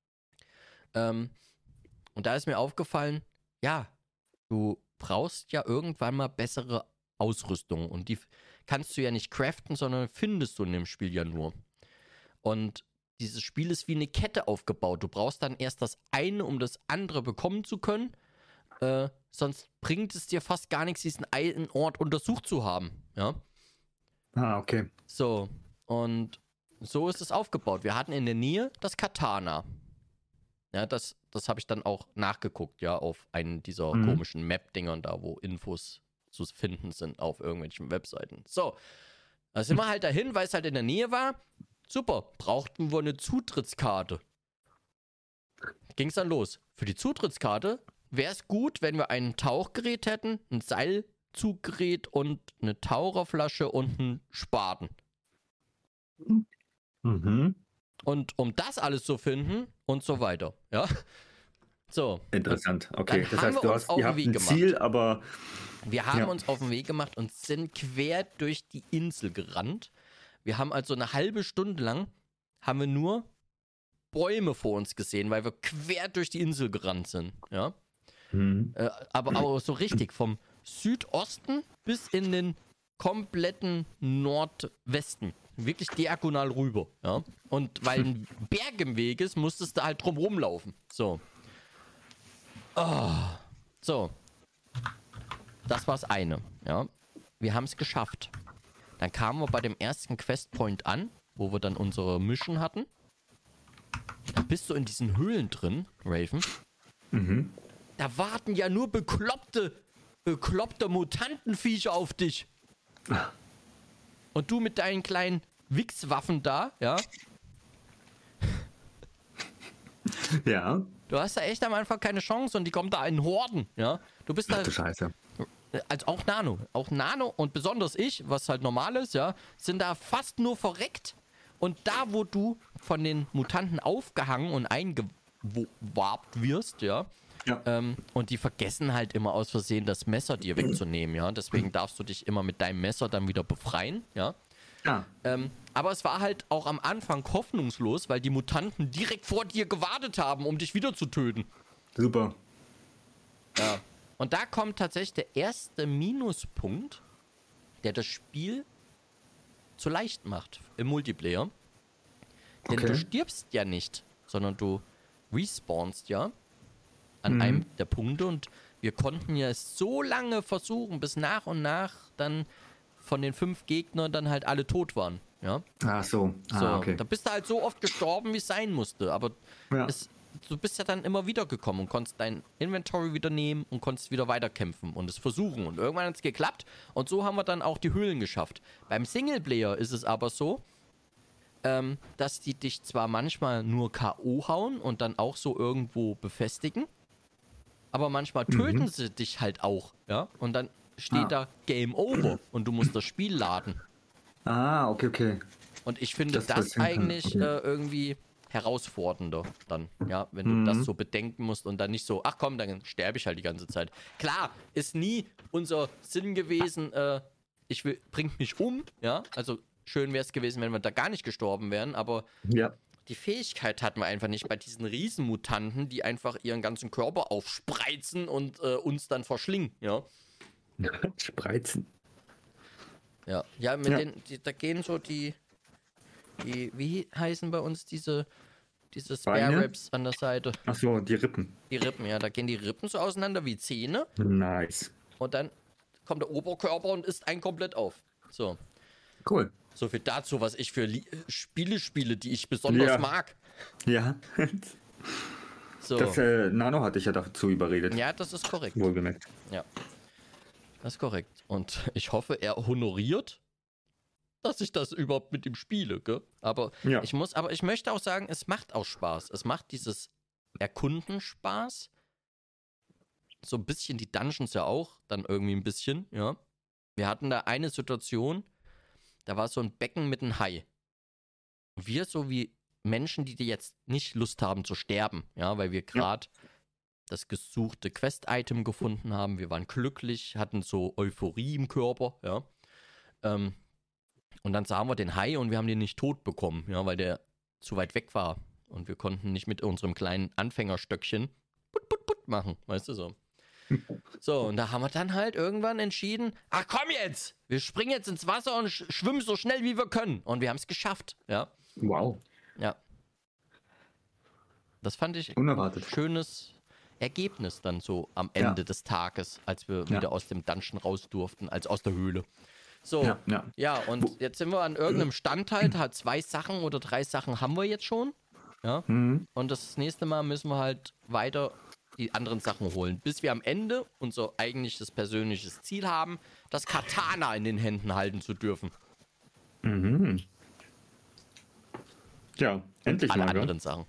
B: ähm, und da ist mir aufgefallen, ja, du brauchst ja irgendwann mal bessere Ausrüstung und die kannst du ja nicht craften, sondern findest du in dem Spiel ja nur. Und dieses Spiel ist wie eine Kette aufgebaut. Du brauchst dann erst das eine, um das andere bekommen zu können. Äh, sonst bringt es dir fast gar nichts, diesen einen Ort untersucht zu haben. Ja.
A: Ah, okay.
B: So, und so ist es aufgebaut. Wir hatten in der Nähe das Katana. Ja, das, das habe ich dann auch nachgeguckt, ja, auf einen dieser
A: Mhm.
B: komischen Map-Dingern da, wo Infos zu finden sind auf irgendwelchen Webseiten. So, da sind wir halt dahin, weil es halt in der Nähe war. Super, brauchten wir eine Zutrittskarte. Ging es dann los. Für die Zutrittskarte wäre es gut, wenn wir ein Tauchgerät hätten, ein Seilzuggerät und eine Taucherflasche und einen Spaten.
A: Mhm.
B: Und um das alles zu finden und so weiter, ja. So,
A: Interessant. Okay,
B: dann
A: das
B: haben
A: heißt,
B: wir
A: du
B: uns
A: hast,
B: auf
A: ihr
B: den
A: habt
B: Weg
A: ein
B: gemacht.
A: Ziel, aber
B: wir haben
A: Ja.
B: uns auf den Weg gemacht und sind quer durch die Insel gerannt. Wir haben also eine halbe Stunde lang, haben wir nur Bäume vor uns gesehen, weil wir quer durch die Insel gerannt sind, ja.
A: Mhm.
B: Äh, aber auch so richtig, vom Südosten bis in den kompletten Nordwesten, wirklich diagonal rüber, ja. Und weil ein Berg im Weg ist, musstest du halt drum rumlaufen. So. Oh. So. Das war's eine, ja. Wir haben es geschafft. Dann kamen wir bei dem ersten Questpoint an, wo wir dann unsere Mission hatten. Da bist du in diesen Höhlen drin, Raven.
A: Mhm.
B: Da warten ja nur bekloppte, bekloppte Mutantenviecher auf dich. Und du mit deinen kleinen Wichswaffen da, ja.
A: Ja.
B: Du hast da echt am Anfang keine Chance und die kommen da in Horden, ja. Du bist da...
A: Ach du Scheiße.
B: Also auch Nano. Auch Nano und besonders ich, was halt normal ist, ja, sind da fast nur verreckt. Und da, wo du von den Mutanten aufgehangen und eingewarbt wirst, ja,
A: Ja.
B: ähm, und die vergessen halt immer aus Versehen das Messer dir wegzunehmen, ja. Deswegen darfst du dich immer mit deinem Messer dann wieder befreien, ja.
A: Ja.
B: Ähm, aber es war halt auch am Anfang hoffnungslos, weil die Mutanten direkt vor dir gewartet haben, um dich wieder zu töten.
A: Super.
B: Ja. Und da kommt tatsächlich der erste Minuspunkt, der das Spiel zu leicht macht im Multiplayer. Denn
A: Okay.
B: du stirbst ja nicht, sondern du respawnst ja an
A: Mhm.
B: einem der Punkte. Und wir konnten ja so lange versuchen, bis nach und nach dann von den fünf Gegnern dann halt alle tot waren. Ja?
A: Ach so. Ah,
B: So,
A: okay.
B: da bist du halt so oft gestorben, wie es sein musste. Aber
A: Ja.
B: es, du bist ja dann immer wieder gekommen und konntest dein Inventory wieder nehmen und konntest wieder weiterkämpfen und es versuchen. Und irgendwann hat es geklappt und so haben wir dann auch die Höhlen geschafft. Beim Singleplayer ist es aber so, ähm, dass die dich zwar manchmal nur K O hauen und dann auch so irgendwo befestigen, aber manchmal töten
A: Mhm.
B: sie dich halt auch, ja? Und dann steht
A: Ah.
B: da Game Over und du musst das Spiel laden.
A: Ah, okay, okay.
B: Und ich finde
A: Das
B: das,
A: passieren kann,
B: eigentlich
A: okay.
B: äh, irgendwie herausfordernder dann, ja, wenn du
A: Mhm.
B: das so bedenken musst und dann nicht so, ach komm, dann sterbe ich halt die ganze Zeit. Klar, ist nie unser Sinn gewesen, äh, ich will, bringt mich um, ja, also schön wäre es gewesen, wenn wir da gar nicht gestorben wären, aber
A: Ja.
B: die Fähigkeit hatten wir einfach nicht bei diesen Riesenmutanten, die einfach ihren ganzen Körper aufspreizen und äh, uns dann verschlingen, ja.
A: Spreizen.
B: Ja, ja, mit
A: Ja.
B: den, die, da gehen so die, die, wie heißen bei uns diese, diese Spare
A: Beine?
B: Ribs an der Seite?
A: Ach so, die Rippen.
B: Die Rippen, ja, da gehen die Rippen so auseinander wie Zähne
A: Nice.
B: und dann kommt der Oberkörper und isst einen komplett auf. So,
A: Cool.
B: so viel dazu, was ich für Lie Spiele spiele, die ich besonders
A: Ja.
B: mag.
A: Ja.
B: So,
A: Das äh, Nano hatte ich ja dazu überredet.
B: ja, das ist korrekt.
A: Wohlgemerkt.
B: Ja, das ist korrekt. Und ich hoffe, er honoriert, dass ich das überhaupt mit ihm spiele, gell? Aber
A: Ja.
B: ich muss, aber ich möchte auch sagen, es macht auch Spaß. Es macht dieses Erkunden Spaß. So ein bisschen die Dungeons ja auch, dann irgendwie ein bisschen, ja. Wir hatten da eine Situation, da war so ein Becken mit einem Hai. Wir so wie Menschen, die jetzt nicht Lust haben zu sterben, ja, weil wir gerade das gesuchte Quest-Item gefunden haben. Wir waren glücklich, hatten so Euphorie im Körper, ja. Ähm, und dann sahen wir den Hai und wir haben den nicht tot bekommen, ja, weil der zu weit weg war. Und wir konnten nicht mit unserem kleinen Anfängerstöckchen put, put, put machen, weißt du so. So, und da haben wir dann halt irgendwann entschieden, ach komm jetzt, wir springen jetzt ins Wasser und sch schwimmen so schnell wie wir können. Und wir haben es geschafft, ja.
A: Wow.
B: Ja. Das fand ich
A: Unerwartet.
B: ein schönes Ergebnis dann so am
A: Ja.
B: Ende des Tages, als wir
A: Ja.
B: wieder aus dem Dungeon raus durften, als aus der Höhle. So, ja,
A: Ja, ja.
B: und jetzt sind wir an irgendeinem Stand halt, hat zwei Sachen oder drei Sachen haben wir jetzt schon. Ja.
A: Mhm.
B: Und das nächste Mal müssen wir halt weiter die anderen Sachen holen, bis wir am Ende unser eigentliches persönliches Ziel haben, das Katana in den Händen halten zu dürfen.
A: Mhm. Ja, endlich
B: Alle
A: mal. gell?
B: anderen Sachen.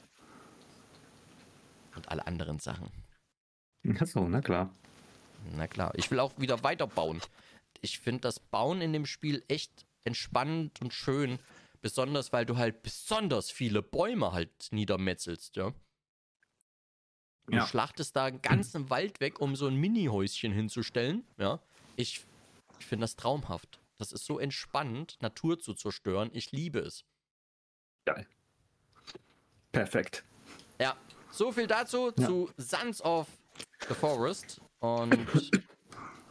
B: Und alle anderen Sachen.
A: Ach so, na klar.
B: Na klar, ich will auch wieder weiterbauen. Ich finde das Bauen in dem Spiel echt entspannend und schön. Besonders, weil du halt besonders viele Bäume halt niedermetzelst, ja. Du
A: Ja.
B: schlachtest da einen ganzen Wald weg, um so ein Mini-Häuschen hinzustellen, ja. Ich, ich finde das traumhaft. Das ist so entspannend, Natur zu zerstören. Ich liebe es.
A: Geil. Perfekt.
B: Ja, so viel dazu
A: Ja.
B: zu Sons of the Forest. Und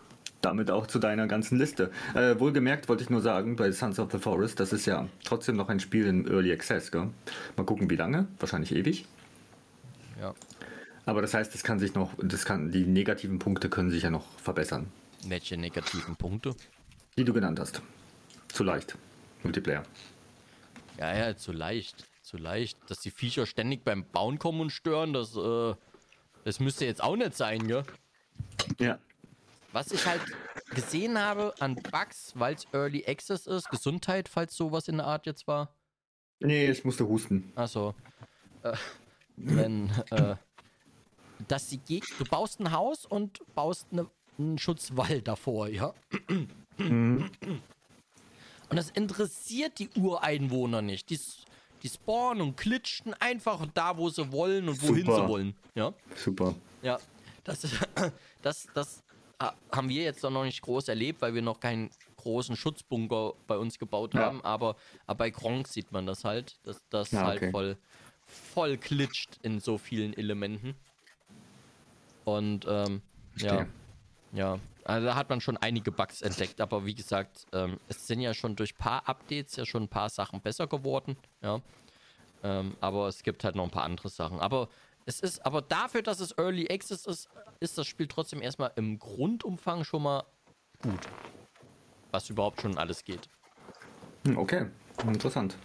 A: damit auch zu deiner ganzen Liste. Äh, wohlgemerkt wollte ich nur sagen, bei Sons of the Forest, das ist ja trotzdem noch ein Spiel in Early Access, gell? Mal gucken, wie lange. Wahrscheinlich ewig.
B: Ja.
A: Aber das heißt, das kann sich noch, das kann, die negativen Punkte können sich ja noch verbessern.
B: Welche negativen Punkte?
A: Die du genannt hast. Zu leicht. Multiplayer.
B: Ja, ja, zu leicht. Zu leicht. Dass die Viecher ständig beim Bauen kommen und stören, das, äh, das müsste jetzt auch nicht sein, gell?
A: Ja.
B: Was ich halt gesehen habe an Bugs, weil es Early Access ist, Gesundheit, falls sowas in der Art jetzt war.
A: Nee, ich musste husten.
B: Achso. Äh, wenn, äh, dass die Gegner, du baust ein Haus und baust eine, einen Schutzwall davor, ja?
A: Mhm.
B: Und das interessiert die Ureinwohner nicht. Die, die spawnen und klitschen einfach da, wo sie wollen und wohin
A: Super.
B: sie wollen, ja?
A: Super.
B: Ja, das, das, das haben wir jetzt noch nicht groß erlebt, weil wir noch keinen großen Schutzbunker bei uns gebaut
A: Ja.
B: haben, aber, aber bei Gronk sieht man das halt, dass das
A: Ja,
B: halt
A: okay.
B: voll, voll klitscht in so vielen Elementen. Und ähm, ja,
A: Verstehe.
B: ja, also da hat man schon einige Bugs entdeckt, aber wie gesagt, ähm, es sind ja schon durch ein paar Updates ja schon ein paar Sachen besser geworden, ja, ähm, aber es gibt halt noch ein paar andere Sachen, aber es ist, aber dafür, dass es Early Access ist, ist das Spiel trotzdem erstmal im Grundumfang schon mal gut. Was überhaupt schon alles geht.
A: Hm, Okay, interessant.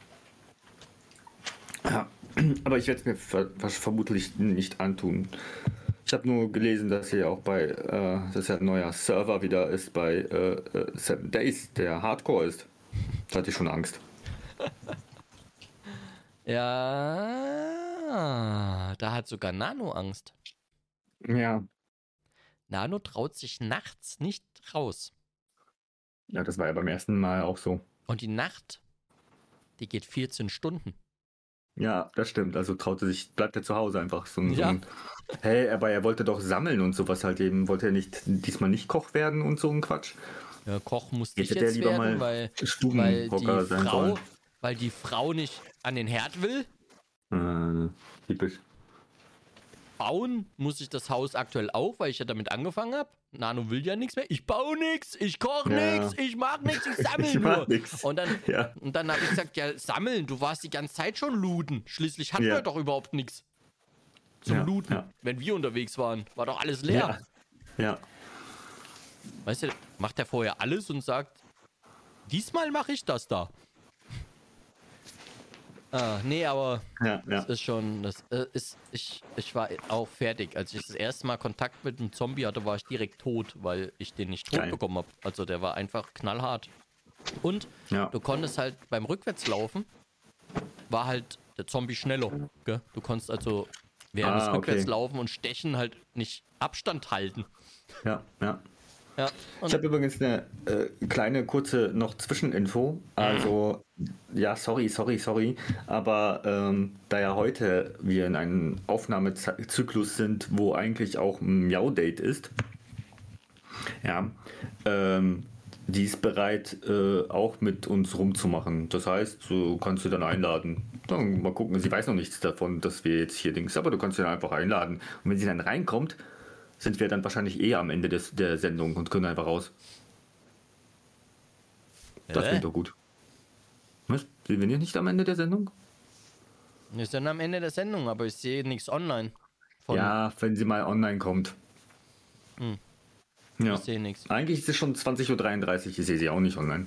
B: Ja.
A: Ja, aber ich werde es mir ver ver vermutlich nicht antun. Ich habe nur gelesen, dass hier auch bei, äh, dass ja ein neuer Server wieder ist bei äh, äh, Seven Days, der Hardcore ist. Da hatte ich schon Angst.
B: Ja, da hat sogar Nano Angst.
A: Ja.
B: Nano traut sich nachts nicht raus.
A: Ja, das war ja beim ersten Mal auch so.
B: Und die Nacht, die geht vierzehn Stunden.
A: Ja, das stimmt. Also traute sich, bleibt er zu Hause einfach. So, ein- so
B: Ja.
A: ein, hey, aber er wollte doch sammeln und sowas halt eben. Wollte er nicht diesmal nicht Koch werden und so ein Quatsch?
B: Ja, Koch musste ich
A: Hätte der
B: jetzt
A: lieber
B: werden,
A: mal
B: weil, weil, die
A: Stubenhocker sein
B: Frau,
A: sollen.
B: weil die Frau nicht an den Herd will.
A: Äh, typisch.
B: Bauen muss ich das Haus aktuell auch, weil ich ja damit angefangen habe. Nano will ja nichts mehr. Ich baue nichts, ich koche
A: Ja.
B: nichts, ich mag nichts, ich sammle
A: Ich
B: nur.
A: mach nix.
B: Und dann,
A: Ja.
B: und dann habe ich gesagt, ja, sammeln, du warst die ganze Zeit schon looten. Schließlich hatten
A: Ja.
B: wir doch überhaupt nichts zum
A: Ja,
B: Looten.
A: ja.
B: Wenn wir unterwegs waren, war doch alles leer.
A: Ja. Ja.
B: Weißt du, macht er vorher alles und sagt, diesmal mache ich das da. Ah, nee, aber
A: Ja, ja.
B: das ist schon, das äh, ist, ich, ich war auch fertig. Als ich das erste Mal Kontakt mit einem Zombie hatte, war ich direkt tot, weil ich den nicht tot
A: Geil.
B: bekommen habe. Also der war einfach knallhart. Und
A: Ja.
B: du konntest halt beim Rückwärtslaufen, war halt der Zombie schneller. Gell? Du konntest also während
A: Ah,
B: des
A: okay.
B: Rückwärtslaufen und Stechen halt nicht Abstand halten.
A: Ja, ja.
B: Ja, und
A: Ich habe übrigens eine äh, kleine, kurze noch Zwischeninfo. Also, ja, sorry, sorry, sorry. Aber ähm, da ja heute wir in einem Aufnahmezyklus sind, wo eigentlich auch ein Miau-Date ist, ja, ähm, die ist bereit, äh, auch mit uns rumzumachen. Das heißt, so kannst du dann einladen. Dann mal gucken, sie weiß noch nichts davon, dass wir jetzt hier Dings, aber du kannst sie dann einfach einladen. Und wenn sie dann reinkommt, sind wir dann wahrscheinlich eh am Ende des, der Sendung und können einfach raus. Das
B: Hä?
A: klingt doch gut. Was? Sind wir nicht am Ende der Sendung?
B: wir sind am Ende der Sendung, aber ich sehe nichts online. Von,
A: Ja, wenn sie mal online kommt.
B: Hm.
A: Ja.
B: Ich sehe nichts.
A: Eigentlich ist es schon zwanzig Uhr dreiunddreißig, ich sehe sie auch nicht online.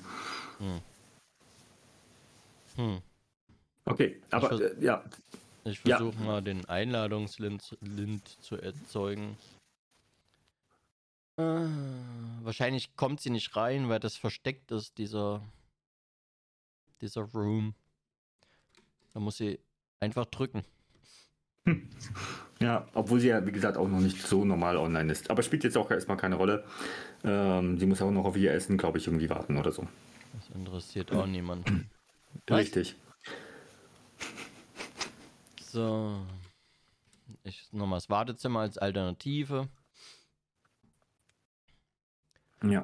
B: Hm.
A: Okay, aber
B: vers-
A: äh, ja,
B: Ich
A: Ja.
B: versuche mal den Einladungslint Lint zu erzeugen. Äh, wahrscheinlich kommt sie nicht rein, weil das versteckt ist, dieser, dieser Room. Da muss sie einfach drücken.
A: ja, obwohl sie ja, wie gesagt, auch noch nicht so normal online ist. Aber spielt jetzt auch erstmal keine Rolle. Ähm, sie muss auch noch auf ihr Essen, glaube ich, irgendwie warten oder so.
B: Das interessiert auch niemanden. Was?
A: Richtig.
B: So. Ich nochmal das Wartezimmer als Alternative.
A: Ja.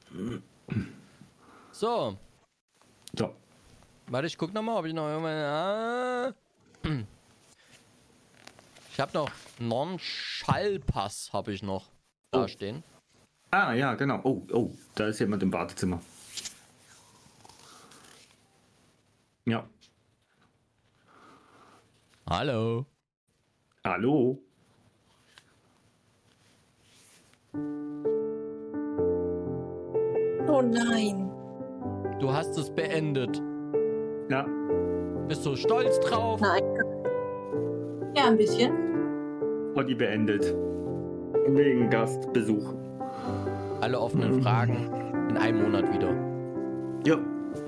B: So.
A: So.
B: Warte, ich guck nochmal, ob ich noch irgendwann. Ah. Ich habe noch Non-Schallpass, habe ich noch da
A: Oh.
B: stehen.
A: Ah, ja, genau. Oh, oh, da ist jemand im Wartezimmer. Ja.
B: Hallo.
A: Hallo?
E: Oh nein.
B: Du hast es beendet.
A: Ja.
B: Bist du stolz drauf?
E: Nein. Ja, ein bisschen.
A: Poddy beendet. Wegen Gastbesuch.
B: Alle offenen Fragen in einem Monat wieder.
A: Ja.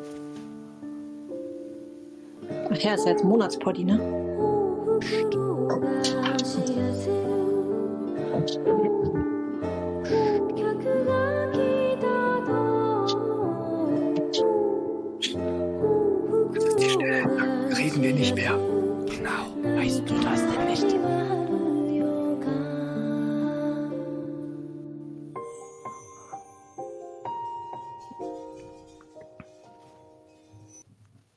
E: Ach ja, ist ja jetzt Monatspoddy, ne?
A: Reden wir nicht mehr.
B: Genau. Weißt du das denn